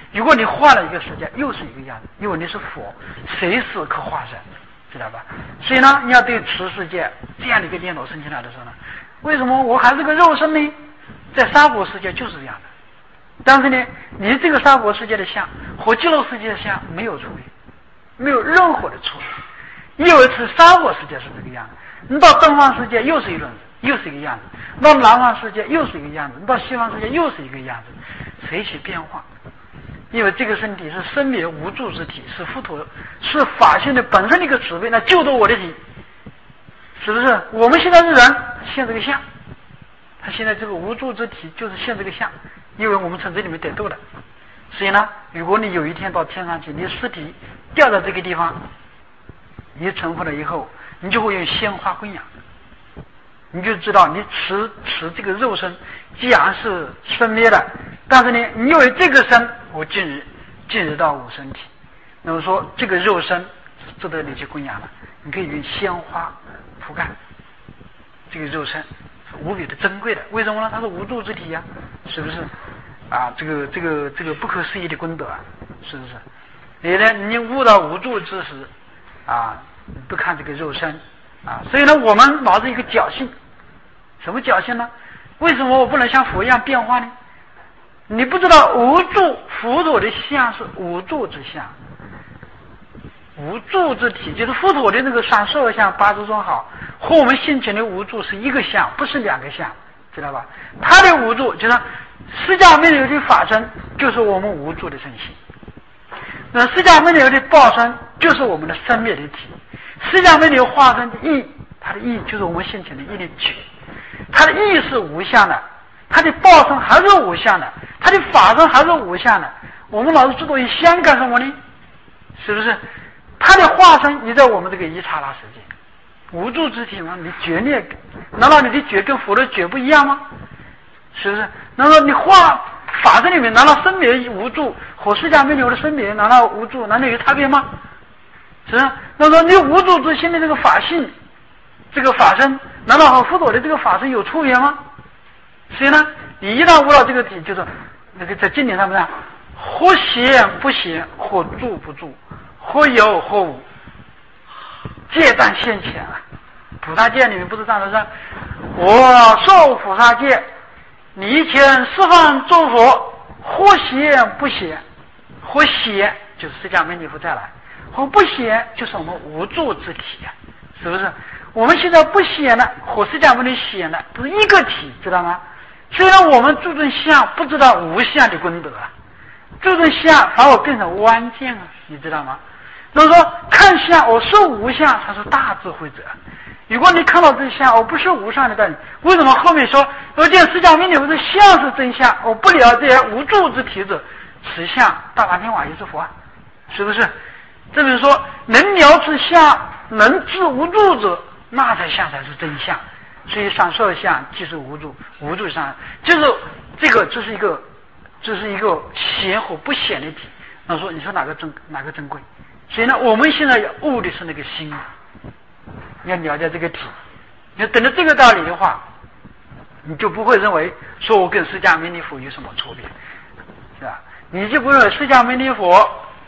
Speaker 1: 如果你化了一个世界，又是一个样子，因为你是佛，随时可化身，知道吧？所以呢，你要对此世界这样的一个念头升起来的时候呢，为什么我还是个肉身呢？在娑婆世界就是这样的，但是呢，你这个娑婆世界的相和极乐世界的相没有出别，没有任何的出别，因为是娑婆世界是这个样子，你到东方世界又是一轮子，又是一个样子，到南方世界又是一个样子，你到西方世界又是一个样子，随其变化。因为这个身体是生灭无助之体，是佛陀，是法性的本身的一个慈悲，那救度我的体，是不是？我们现在是人，现这个相，他现在这个无助之体就是现这个相，因为我们从这里面得度的。所以呢，如果你有一天到天上去，你的尸体掉到这个地方，你成佛了以后，你就会用鲜花供养，你就知道你持这个肉身既然是生灭的，但是呢，你有这个身，我进入到我身体，那么说这个肉身值得你去供养了，你可以用鲜花铺盖，这个肉身是无比的珍贵的。为什么呢？它是无助之体呀，是不是？啊，这个不可思议的功德啊，是不是？你呢，你悟到无助之时啊，不看这个肉身啊，所以呢，我们老是一个侥幸。什么侥幸呢？为什么我不能像佛一样变化呢？你不知道无助佛陀的相是无助之相，无助之体就是佛陀的那个32相80种好，和我们现前的无助是一个相，不是两个相，知道吧？他的无助就是释迦牟尼佛的法身，就是我们无助的身心。那释迦牟尼佛的报身就是我们的生灭的体，释迦牟尼佛化身的意，它的意就是我们现前的意的觉，它的意是无相的，它的报身还是无相的，它的法身还是无相的。我们老是执着于相干什么呢？是不是？它的化身也在我们这个一刹那时间，无助之体嘛，你觉念，难道你的觉跟佛的觉不一样吗？是不是？难道你化法身里面，难道生灭无助和释迦牟尼佛的生灭难道无助？难道有差别吗？是不是？那么你无助之心的这个法性，这个法身，难道和佛陀的这个法身有出别吗？所以呢，你一旦悟到这个体，就是那个在经典上面，或显不显，或住不住，或有或无，戒当现前啊！菩萨戒里面不是这样的说，我受菩萨戒，你前十方诸佛，或显不显，或显就是释迦牟尼佛再来，或不显就是我们无助之体啊，是不是？我们现在不显了，和释迦牟尼显了，都是一个体，知道吗？虽然我们注重相，不知道无相的功德啊，注重相把我变成弯见啊，你知道吗？那么说看相，我是无相，他是大智慧者。如果你看到这相，我不是无相的道理，为什么后面说我见释迦牟尼佛的相是真相，我不了解无助之体者，此相大梵天王也是佛啊，是不是？这比如说能了此相，能知无助者，那才相才是真相。所以32相即是无助，无助相就是这个，这是一个显和不显的体。那说你说哪个珍贵？所以呢，我们现在要悟的是那个心，要了解这个体。你等着这个道理的话，你就不会认为说我跟释迦牟尼佛有什么差别，是吧？你就不认为释迦牟尼佛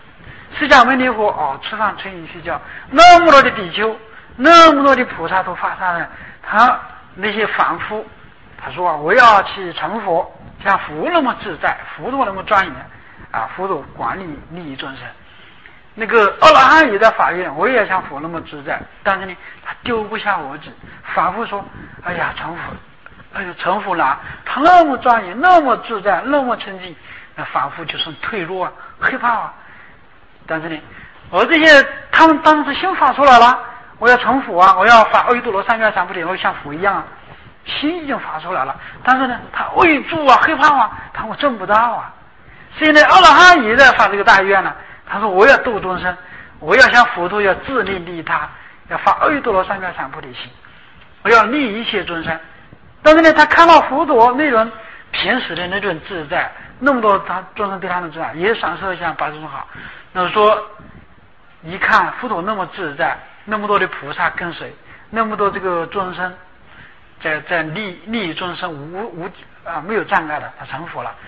Speaker 1: 吃饭吹饮睡觉，那么多的比丘，那么多的菩萨都发萨了，他那些凡夫，他说我要去成佛，像佛那么自在，佛陀那么庄严啊，佛陀管理利益众生。那个阿罗汉也在法院，我也像佛那么自在，但是呢，他丢不下我子，反复说：“哎呀，成佛了，他那么庄严，那么自在，那么清净。”那反复就是退弱啊，害怕啊。但是呢，我这些他们当时心发出来了，我要成佛啊，我要发阿耨多罗三藐三菩提，我要像佛一样啊，心已经发出来了。但是呢，他畏惧啊，害怕啊，我证不到啊。所以呢，阿罗汉也在发这个大愿呢。他说我要度众生，我要像佛陀要自利利他，要发阿耨多罗三藐三菩提心，我要利一切众生。但是呢，他看到佛陀那种平时的那种自在，那么多他众生对他的自在，也32相80种好。那么说一看佛陀那么自在，那么多的菩萨跟随，那么多这个众生在利益众生没有障碍的，他成佛了。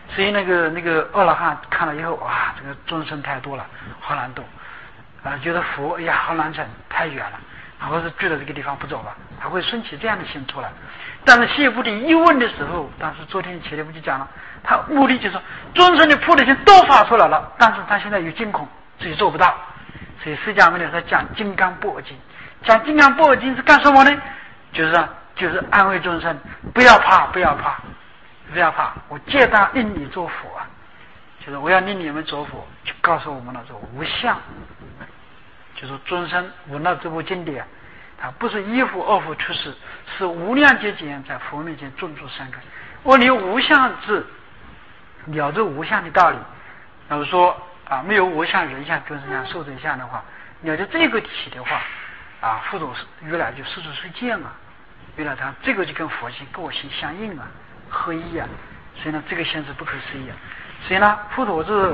Speaker 1: 所以那个阿罗汉看了以后，哇，这个众生太多了，好难度觉得佛哎呀好难成，太远了，或是聚到这个地方不走吧，他会升起这样的心出来。但是谢菩提一问的时候，当时昨天前天不就讲了，他目的就是说众生的菩提心都发出来了，但是他现在有惊恐，自己做不到。所以释迦牟尼说讲金刚般若经，讲金刚般若经是干什么呢？就是安慰众生，不要怕，不要怕，不要怕，我皆当令你做佛啊！就是我要令你们做佛，就告诉我们了说无相，就是众生闻到这部经典，它不是一佛二佛出世，是无量劫前在佛面前种出善根。问你无相智，了这无相的道理，然后说没有我相、人相、众生相、寿者相的话，了解这个体的话佛陀原来就世出世见啊，原来他这个就跟佛性、跟我性相应啊，合一啊，所以呢，这个现是不可思议啊。所以呢，佛陀是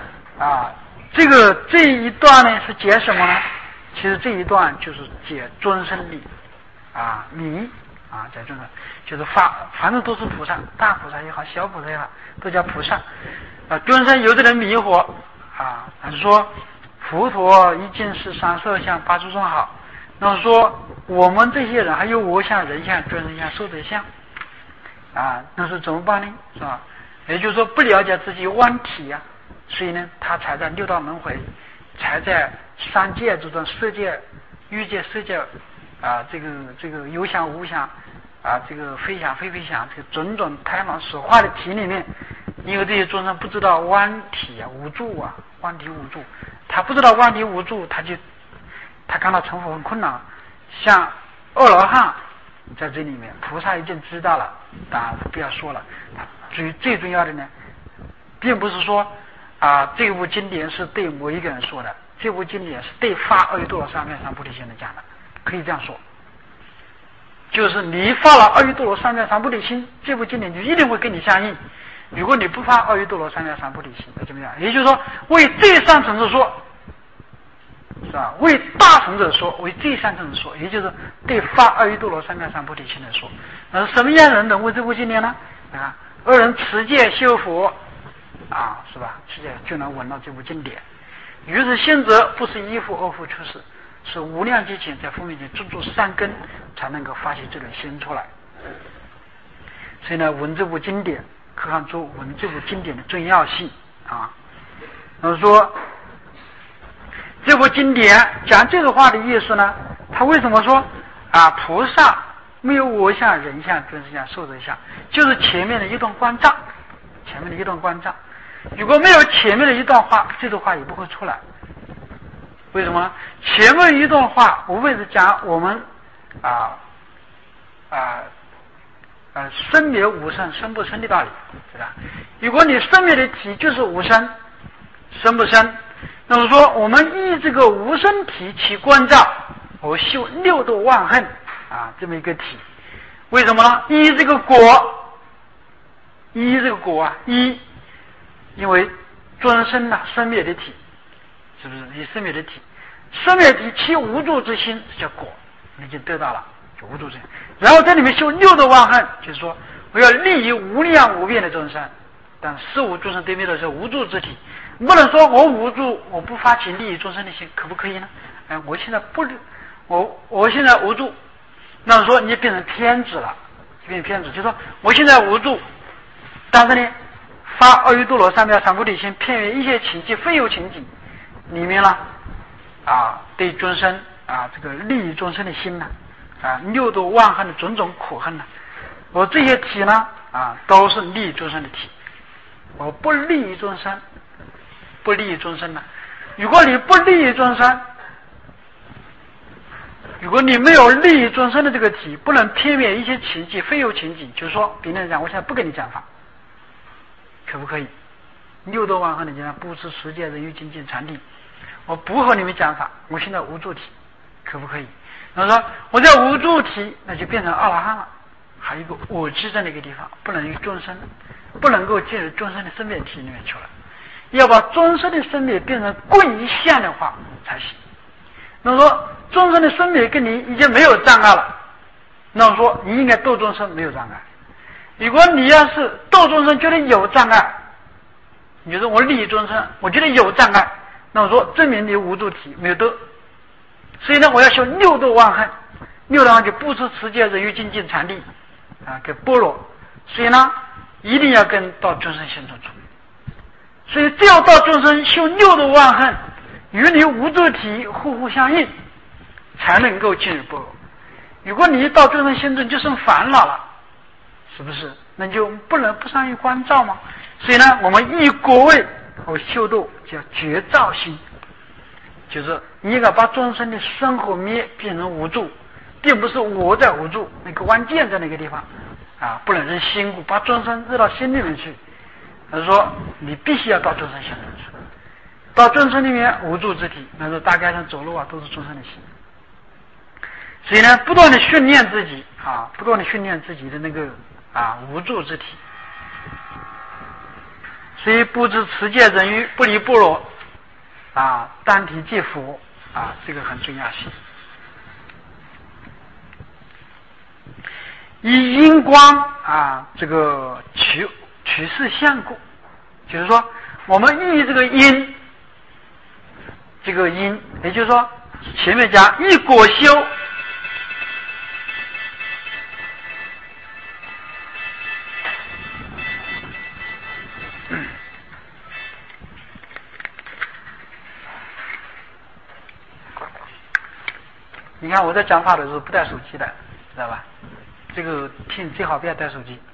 Speaker 1: 这一段呢是解什么呢？其实这一段就是解众生理迷解众生，就是反正都是菩萨，大菩萨也好，小菩萨也好，都叫菩萨众生有的人迷惑他说佛陀一尽是三十二相八诸种好，那么说我们这些人还有我相、人相、众生相、寿者相那是怎么办呢？是吧？也就是说不了解自己弯体所以呢他才在六道轮回，才在三界之中，色界、欲界、色界这个有想无想这个非想非非想，这个种种胎脑所化的体里面，因为这些众生不知道弯体无助弯体无助，他不知道弯体无助，他感到成佛很困难。像阿罗汉在这里面，菩萨已经知道了，当然不要说了。最重要的呢，并不是说这部经典是对某一个人说的，这部经典是对发阿耨多罗三藐三菩提心的讲的，可以这样说。就是你发了阿耨多罗三藐三菩提心，这部经典就一定会跟你相应。如果你不发阿耨多罗三藐三菩提心，那怎么样？也就是说，为最上层次说，是吧？为大乘者说，为最上层次说，也就是对发阿耨多罗三藐三菩提心来说。那什么样的人能为这部经典呢？二人持戒修佛是吧？持戒就能闻到这部经典。于是心者不是一佛二佛出世，是无量劫前在佛面前种出善根，才能够发起这种心出来。所以呢，闻这部经典，可看出闻这部经典的重要性那么说这部经典讲这个话的意思呢，他为什么说菩萨没有我相、人相、众生相、寿者相，就是前面的一段关照，前面的一段关照。如果没有前面的一段话，这段话也不会出来。为什么呢？前面一段话无非是讲我们生灭无生，生不生的道理，是吧？如果你生灭的体就是无生，生不生，那么说我们依这个无生体起关照，我修六度万恨这么一个体。为什么呢？依这个果，因为专生生灭的体，是不是？以生灭的体，生灭体起无助之心叫果，你已经得到了，就无助之心。然后在里面修六度万恨，就是说我要利益无量无边的众生，但事无众生对面的是无助之体，不能说我无助，我不发起利益众生的心，可不可以呢？我现在不，我现在无助，那说你变成偏执了，变成偏执，就是说我现在无助，但是呢，发阿耨多罗三藐三菩提心，遍于一切情境非有情境里面呢，对众生这个利益众生的心呢，六度万恨的种种苦恨呢，我这些体呢，都是利益众生的体，我不利益众生，不利益众生呢。如果你不利益众生，如果你没有利益众生的这个体，不能偏免一些情境非有情境，就是说别人讲我现在不跟你讲法，可不可以？六度万恨的讲布施持戒人欲精进禅定，我不和你们讲法，我现在无助体，可不可以？那说我在无助体，那就变成阿罗汉了。还有一个我执在那个地方，不能与众生，不能够进入众生的生灭体里面去了，要把众生的生灭变成共一相的话才行。那么说众生的生灭跟你已经没有障碍了，那么说你应该度众生没有障碍。如果你要是度众生觉得有障碍， 你就说我利益众生，我觉得有障碍，那我说证明你无助体没有德，所以呢，我要修六度万恨，六度万恨就不知持戒人于精进禅定啊，给般若，所以呢，一定要跟到众生心中处。所以只有到众生修六度万恨，与你无助体互互相应，才能够进入般若。如果你到众生心中就生烦恼了，是不是？那就不能不善于关照吗？所以呢，我们以果位和修度叫觉照心，就是一个把众生的生和灭变成无助，并不是我在无助，那个关键在那个地方啊，不能扔心故，把众生扔到心里面去。他说你必须要到众生心里面去，到众生里面无助之体，那是大概上走路啊都是众生的心。所以呢，不断的训练自己啊，不断的训练自己的那个无助之体。所以不知持戒人于不离般若单体即佛这个很重要性。以因光这个取事相故，就是说我们依这个因，也就是说前面讲依果修。你看我在讲话的时候不带手机的，知道吧？这个听最好不要带手机。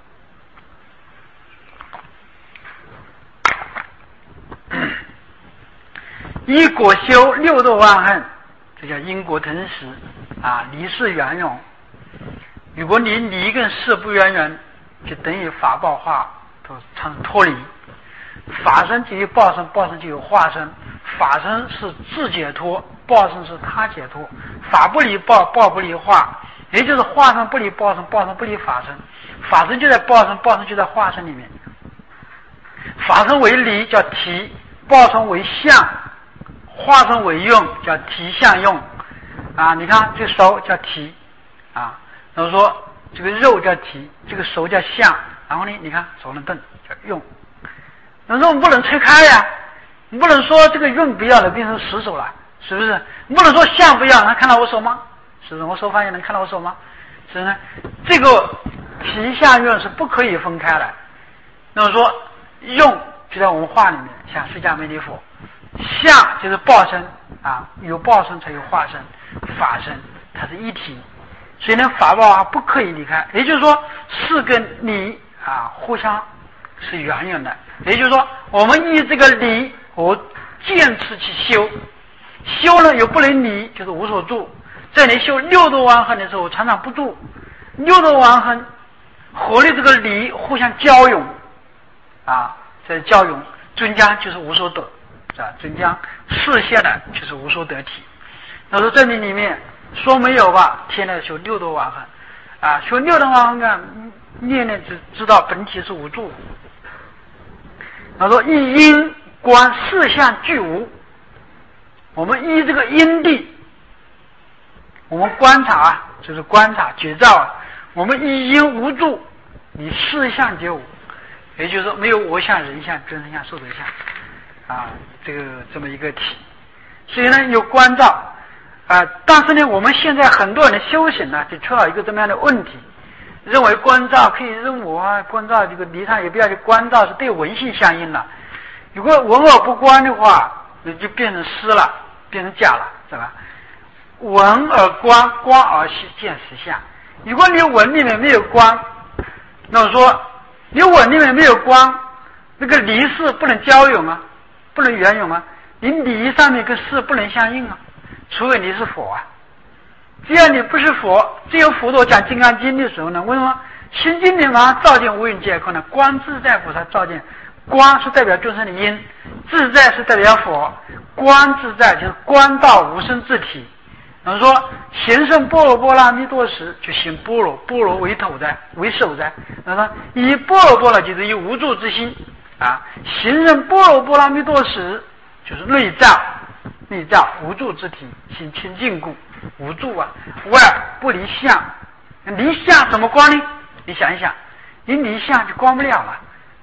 Speaker 1: 依果修六度万恨，这叫因果同时离事圆融。如果你离跟事不圆融，就等于法报化都常脱离。法身就有报身，报身就有化身。法身是自解脱，报身是他解脱。法不离报，报不离化，也就是化身不离报身，报身不离法身。法身就在报身，报身就在化身里面。法身为离叫体，报身为相，化身为用叫体相用你看这手叫体然后说这个肉叫体，这个手叫相，然后呢你看手能动叫用。那说我们不能拆开呀，你不能说这个用不要了变成死手了，是不是？你不能说相不要能看到我手吗？是不是？我手翻译能看到我手吗？是不是？这个体相用是不可以分开的。那么说用就在我们话里面，像释迦牟尼佛，相就是报身有报身才有化身，法身它是一体，所以呢法报不可以离开。也就是说事跟理互相是圆融的。也就是说我们依这个理和坚持去修呢又不能离，就是无所住。在你修六度万恨的时候常常不住，六度万恨和你这个理互相交融在交融，尊将就是无所得尊将示现的就是无所得体。那说这里面说没有吧，天天修六度万恨修六度万恨念念知道本体是无助。他说依因观事相具无，我们依这个因地，我们观察就是观察觉照我们依因无助，你事相皆无，也就是说没有我相、人相、众生相、寿者相这个这么一个体。所以呢有关照但是呢我们现在很多人的修行呢就出了一个这么样的问题，认为关照可以认我关照这个离他也不要去关照是对文性相应了。如果文而不观的话，那就变成诗了，变成假了，是吧？文而观，观而见实相。如果你文里面没有观，那我说你文里面没有观，那个离事不能交融不能圆融你理上面跟事不能相应除非你是佛只要你不是佛，只有佛陀讲《金刚经》的时候呢，为什么心经里面照见无云皆空呢？观自在菩萨照见，观是代表众生的因，自在是代表佛，观自在就是观到无生之体。比如说行深般若波罗蜜多时就行般若，般若为头在为首在，那么以般若波罗就是以无助之心行深般若波罗蜜多时就是内照无助之体，行清净故无助外不离相。离相怎么观呢？你想一想，你离相就观不了了。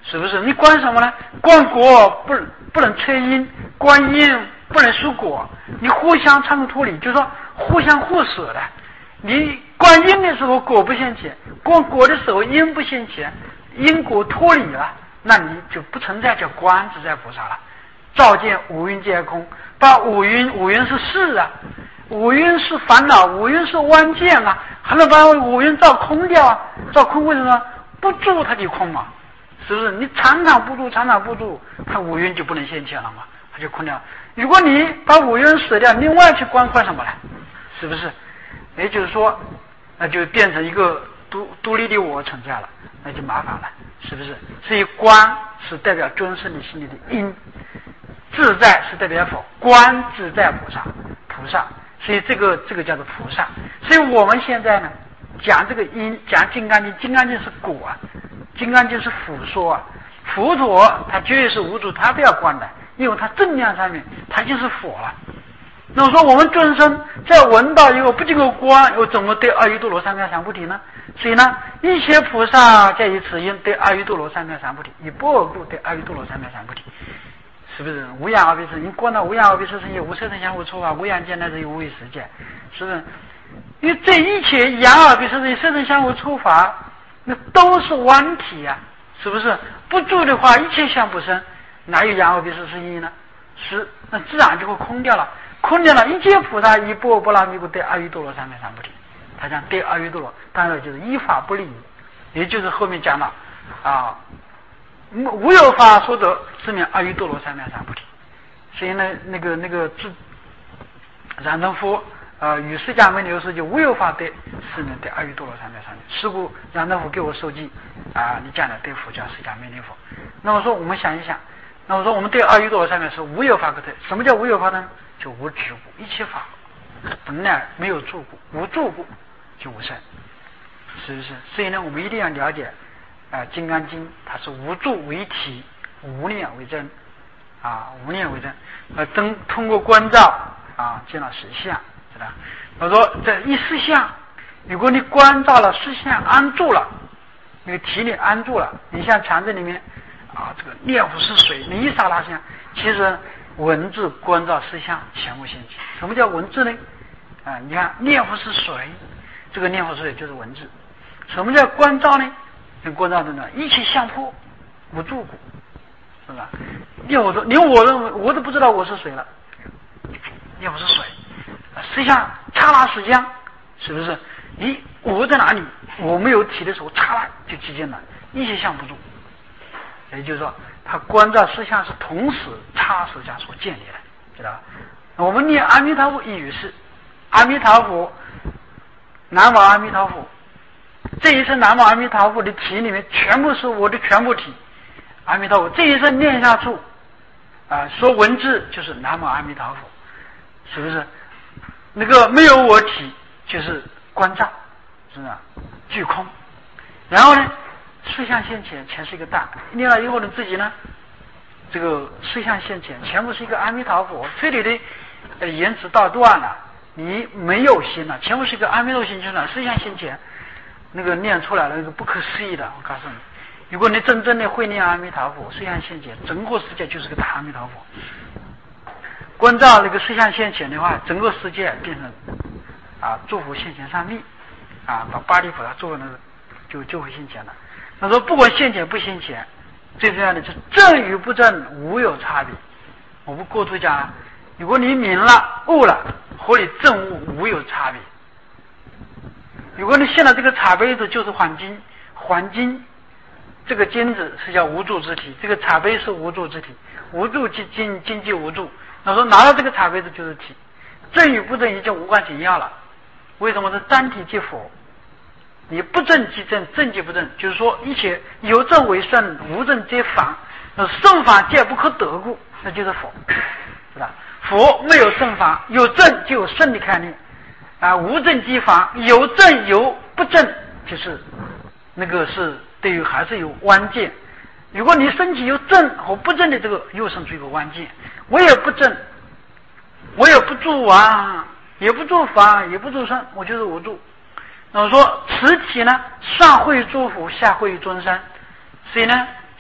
Speaker 1: 是不是？你观什么呢？观果不能测因，观因不能说果，你互相参脱离，就是说互相互舍的。你观因的时候果不现前，观果的时候因不现前，因果脱离了，那你就不存在叫观自在菩萨了。照见五蕴皆空，把五蕴是事啊，五蕴是烦恼，五蕴是妄见啊，还能把五蕴照空掉啊？照空为什么？不住它就空嘛，是不是？你常常不住，它五蕴就不能现前了嘛，它就空掉了。如果你把五蕴舍掉，另外去观什么呢？是不是？也就是说，那就变成一个独立的我存在了，那就麻烦了，是不是？所以观是代表尊胜的心里的因，自在是代表佛，观自在菩萨，所以这个叫做菩萨。所以我们现在呢讲这个因，讲金刚经，金刚经是果啊，金刚经是佛说啊，佛陀他绝对是无主，他不要观的，因为他正量上面他就是佛了。那么说我们众生在闻到以后不经过观，又怎么对阿耨多罗三藐三菩提呢？所以呢，一切菩萨皆以此因对阿耨多罗三藐三菩提，以般若故对阿耨多罗三藐三菩提，是不是？无量阿比世，你观到无量阿比世世界无色声香味触法无量界乃至于无为世界，是不是？因为这一切阳阿比世界色声香味触法，那都是妄体啊，是不是？不住的话，一切相不生，哪有阳阿比世世界呢？是，那自然就会空掉了。空掉了，一切菩萨以般若波罗蜜故对阿耨多罗三藐三菩提，他讲对阿耨多罗，当然就是依法不立，也就是后面讲了啊，无有法说得是名阿耨多罗三藐三菩提。所以呢，那个燃灯佛与释迦牟尼有事就无有法对是名对阿耨多罗三藐三菩提。是故燃灯佛给我受记啊，你讲的对佛叫释迦牟尼佛。那么说我们想一想，那么说我们对阿耨多罗三藐是无有法可对，什么叫无有法呢？就无执故，一切法本来没有住故，无住故就无生，是不是？所以呢，我们一定要了解金刚经它是无住为体，无念为真无念为真，通过观照见到实相，知道？我说这一实相，如果你观照了实相，安住了，那个体里安住了，你像禅宗里面这个念佛是水，你一刹那相，其实文字观照实相全部现起。什么叫文字呢？你看念佛是水，这个念佛是水就是文字。什么叫观照呢？观照的呢，一切相破无住故，是吧？连我认为我都不知道我是水了，念佛是水，实相刹那实相，是不是？我在哪里？我没有体的时候，刹那就寂静了，一切相不住。也就是说，他观照实相是同时刹实相所建立的，知道吧？我们念阿弥陀佛一语是阿弥陀佛，南无阿弥陀佛。这一声南无阿弥陀佛的体里面全部是我的全部体，阿弥陀佛。这一声念下处说文字就是南无阿弥陀佛，是不是？那个没有我体就是观照，是吧？具空。然后呢，实相现前，全是一个大。念了以后呢，自己呢，这个实相现前，全部是一个阿弥陀佛。这里的言辞道断了，你没有心了，全部是一个阿弥陀心就是实相现前，那个念出来了，那个不可思议的。我告诉你，如果你真正的会念阿弥陀佛，实相现前，整个世界就是个大阿弥陀佛。观照那个实相现前的话，整个世界变成诸佛现前上密把八地菩萨做那个就会现前了。他说不管现前不现前，最重要的是正与不正无有差别。我不过去讲了，如果你明了悟了，和你正悟无有差别。如果你现在这个茶杯子就是黄金，黄金这个金子是叫无住之体，这个茶杯是无住之体，无住即金，金即无住。他说拿到这个茶杯子就是体，正与不正已经无关紧要了。为什么是单体即佛？你不正即正，正即不正，就是说一切有正为圣，无正皆反，圣法皆不可得故，那就是佛，是吧？佛没有正法，有正就有圣的概念无正即反，有正有不正，就是那个是对于还是有关键。如果你身体有正和不正的这个，又生出一个关键。我也不正，我也不住也不住法，也不住圣，我就是无住。那么说此体呢，上会诸佛，下会众生，所以呢，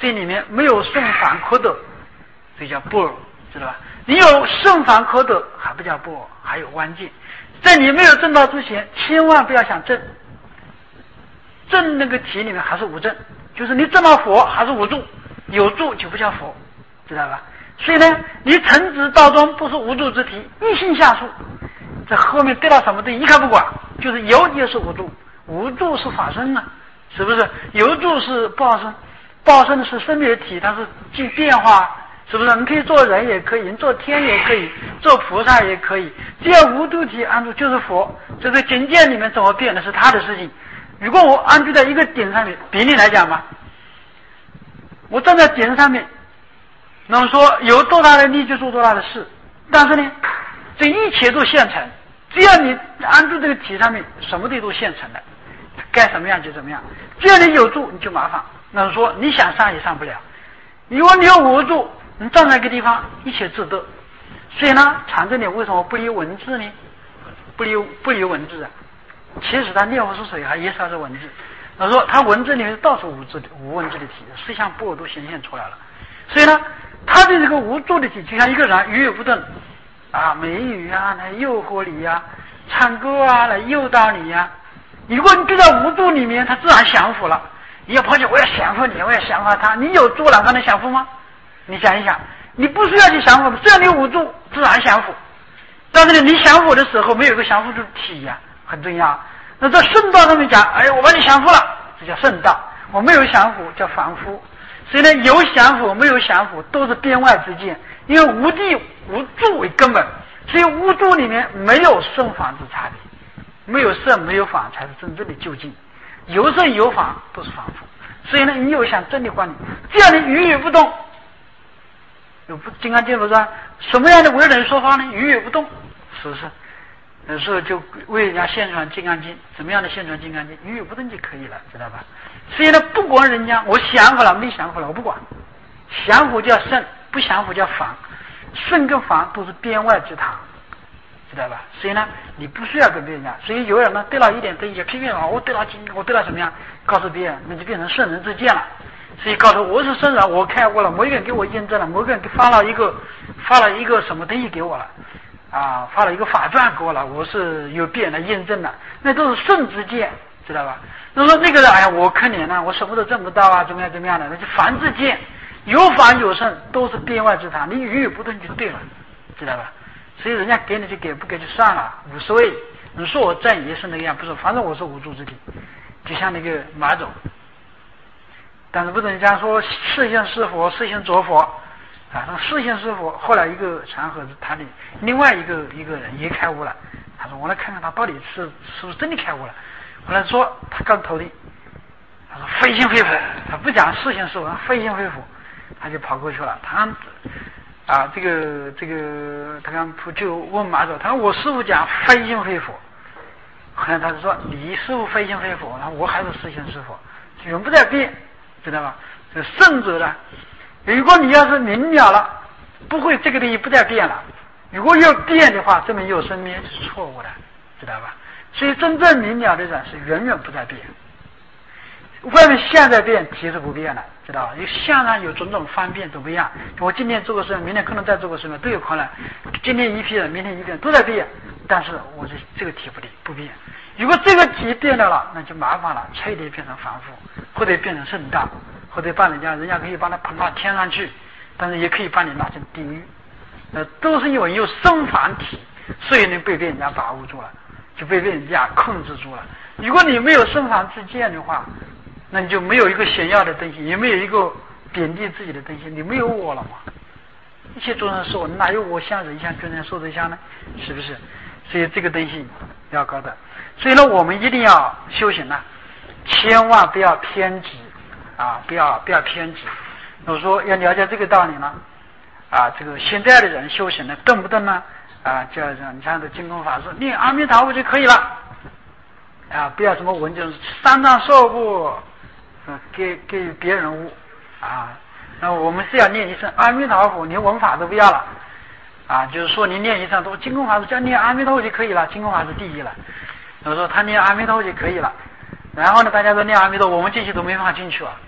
Speaker 1: 这里面没有圣凡可得，这叫般若，知道吧？你有圣凡可得还不叫般若，还有关键。在你没有证道之前，千万不要想证。证那个题里面还是无证，就是你证到佛还是无住，有住就不叫佛，知道吧？所以呢，你成直道中不是无住之题，一心下处，这后面得到什么东西一概不管，就是有也是无住，无住是法身啊，是不是？有住是报身，报身是生灭体，它是进变化，是不是？你可以做人也可以，你做天也可以，做菩萨也可以，只要无住体安住就是佛。这个境界里面怎么变的是他的事情。如果我安住在一个点上面，比例来讲嘛，我站在点上面，那么说有多大的力就做多大的事，但是呢，这一切都现成，只要你安住这个体上面，什么都现成的，该什么样就怎么样。只要你有住，你就麻烦。那么说你想上也上不了。如果你有无住，你站在一个地方，一切自得。所以呢，禅这里为什么不离文字呢？不离文字啊。其实他念佛是水，也是文字。他说他文字里面到处无文字的体，思想般若都显现出来了。所以呢，他的这个无住的体，就像一个人语言不顿啊，美语啊来诱惑你呀，唱歌啊来诱导你呀。如果你就在无住里面，他自然降服了。你要跑去我要降服你，我要降服他，你有住了才能降服吗？你想一想，你不需要去降服，只要你无住，自然降服。但是呢，你降服的时候没有一个降服的体呀。很重要。那在圣道上面讲，哎，我把你降服了，这叫圣道；我没有降服，叫凡夫。所以呢，有降服没有降服都是边外之见，因为无地无住为根本，所以无住里面没有圣法之差别，没有圣没有法才是真正的究竟，有圣有法都是凡夫。所以呢，你有想真的观念，只要你语语不动，有不金刚经不是什么样的为人说法呢？语语不动，是不是？有时候就为人家宣传《金刚经》，怎么样的宣传《金刚经》？语语不动就可以了，知道吧？所以呢，不管人家我降服了没降服了，我不管。降服叫圣，不降服叫凡。圣跟凡都是边外之谈，知道吧？所以呢，你不需要跟别人讲。所以有人呢得到一点东西，批评我得到经，我得到什么样，告诉别人，那就变成圣人之见了。所以告诉我是圣人，我开悟了，某一个人给我印证了，某一个人发了一个什么东西给我了。啊，发了一个法传给我了，我是有别人来验证了，那都是圣之见，知道吧？那说那个人，哎呀，我可怜了，我什么都证不到啊，怎么样的，那就凡之见，有法有圣，都是边外之谈，你语语不动就对了，知道吧？所以人家给你就给，不给就算了，无所谓。你说我正也是那个样，不是，反正我是无住之体，就像那个马总。但是不能讲说世性是佛，世性着佛。啊，那世性师傅后来一个长河他的另外一个人也开悟了，他说我来看看他到底是不是真的开悟了。后来说他刚投的，他说非心非佛，他不讲世性师傅，非心非佛，他就跑过去了。他这个他刚就问马总，他说我师傅讲非心非佛，后来他就说你师傅非心非佛，然后我还是世性师傅，永不在变，知道吧？这圣者呢？如果你要是明了了，不会这个东西不再变了。如果要变的话，证明有生灭是错误的，知道吧？所以真正明了的人是永远不再变。外面现在变，体是不变的，知道吧？有相上有种种方便都不一样。我今天做个事，明天可能再做个事，都有可能。今天一批人，明天一批人都在变，但是我这个体不变。如果这个体变了，那就麻烦了，彻底变成凡夫，或者变成圣道。或者把人家可以把它捧到天上去，但是也可以把你拉进地狱。都是因为有生凡体，所以你被人家把握住了，就被人家控制住了。如果你没有生凡之见的话，那你就没有一个显要的东西，也没有一个贬低自己的东西，你没有我了嘛？一切众生是我，哪有我相人相、君人受得相呢？是不是？所以这个东西要搞的。所以呢，我们一定要修行啊，千万不要偏执。啊，不要偏执。我说要了解这个道理呢，这个现在的人修行呢，动不动呢，叫你像这金刚法师念阿弥陀佛就可以了，不要什么文就是三藏受过，给别人悟那我们是要念一声阿弥陀佛，连文法都不要了，就是说你念一声，都金刚法师叫念阿弥陀佛就可以了，金刚法师第一了。我说他念阿弥陀佛就可以了。然后呢，大家都念阿弥陀，我们进去都没法进去了。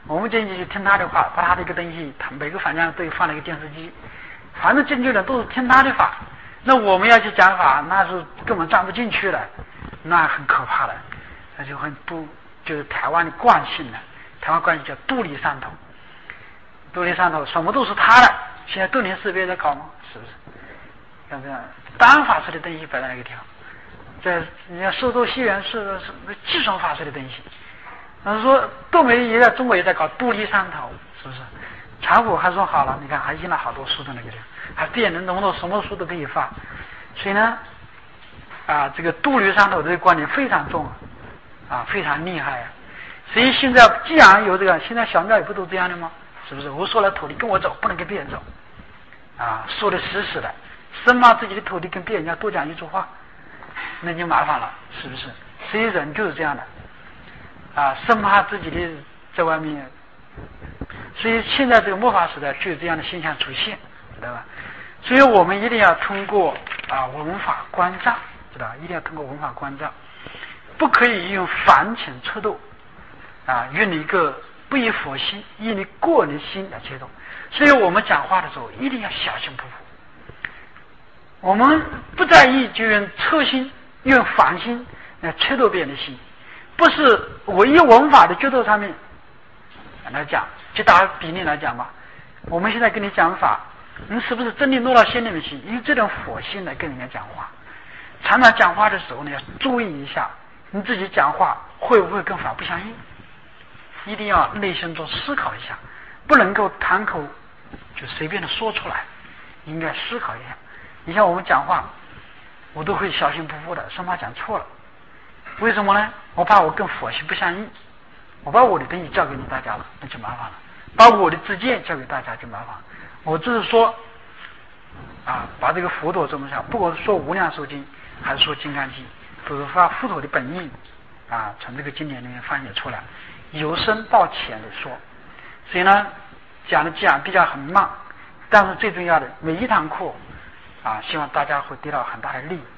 Speaker 1: 我们进去就听他的话，把他的一个东西，他每个房间都有放了一个电视机，反正进去的都是听他的法。那我们要去讲法，那是根本站不进去了，那很可怕的，那就很不就是台湾的惯性了。台湾惯性叫独立山头，独立山头什么都是他的。现在顿宁寺别在搞吗？是不是？要不然单法师的东西摆在那个地方，在人家苏州西园是寄生法师的东西。他说东北也在中国也在搞独立山头，是不是？禅府还说好了，你看还印了好多书在那个地方，还变人弄到什么书都可以发。所以呢，这个独立山头这个观念非常重非常厉害所以现在既然有这个，现在小庙也不都这样的吗？是不是？我说了土地跟我走，不能跟别人走说的死死的，生怕自己的土地跟别人家多讲一句话，那就麻烦了，是不是？所以人就是这样的生怕自己的在外面，所以现在这个末法时代就有这样的现象出现，知道吧？所以我们一定要通过文法关照，知道吧？一定要通过文法关照，不可以用反情测度用一个不以佛心，以你个人心来切动。所以我们讲话的时候一定要小心不服，我们不在意就用测心，用反心来切度别人的心，不是唯一文法的角度上面来讲。就打比例来讲吧，我们现在跟你讲法，你是不是真的落到心里面去？以这种佛心来跟人家讲话，常常讲话的时候呢，要注意一下你自己讲话会不会跟法不相应，一定要内心中思考一下，不能够谈口就随便的说出来，应该思考一下。你像我们讲话，我都会小心不服的，生怕讲错了。为什么呢？我怕我跟佛心不相应，我把我的东西交给你大家了，那就麻烦了。把我的知见交给大家就麻烦。我只是说把这个佛陀这么想，不管是说无量寿经还是说金刚经，都是把佛陀的本意从这个经典里面翻译出来，由深到浅的说。所以呢，讲比较很慢，但是最重要的每一堂课希望大家会得到很大的利益。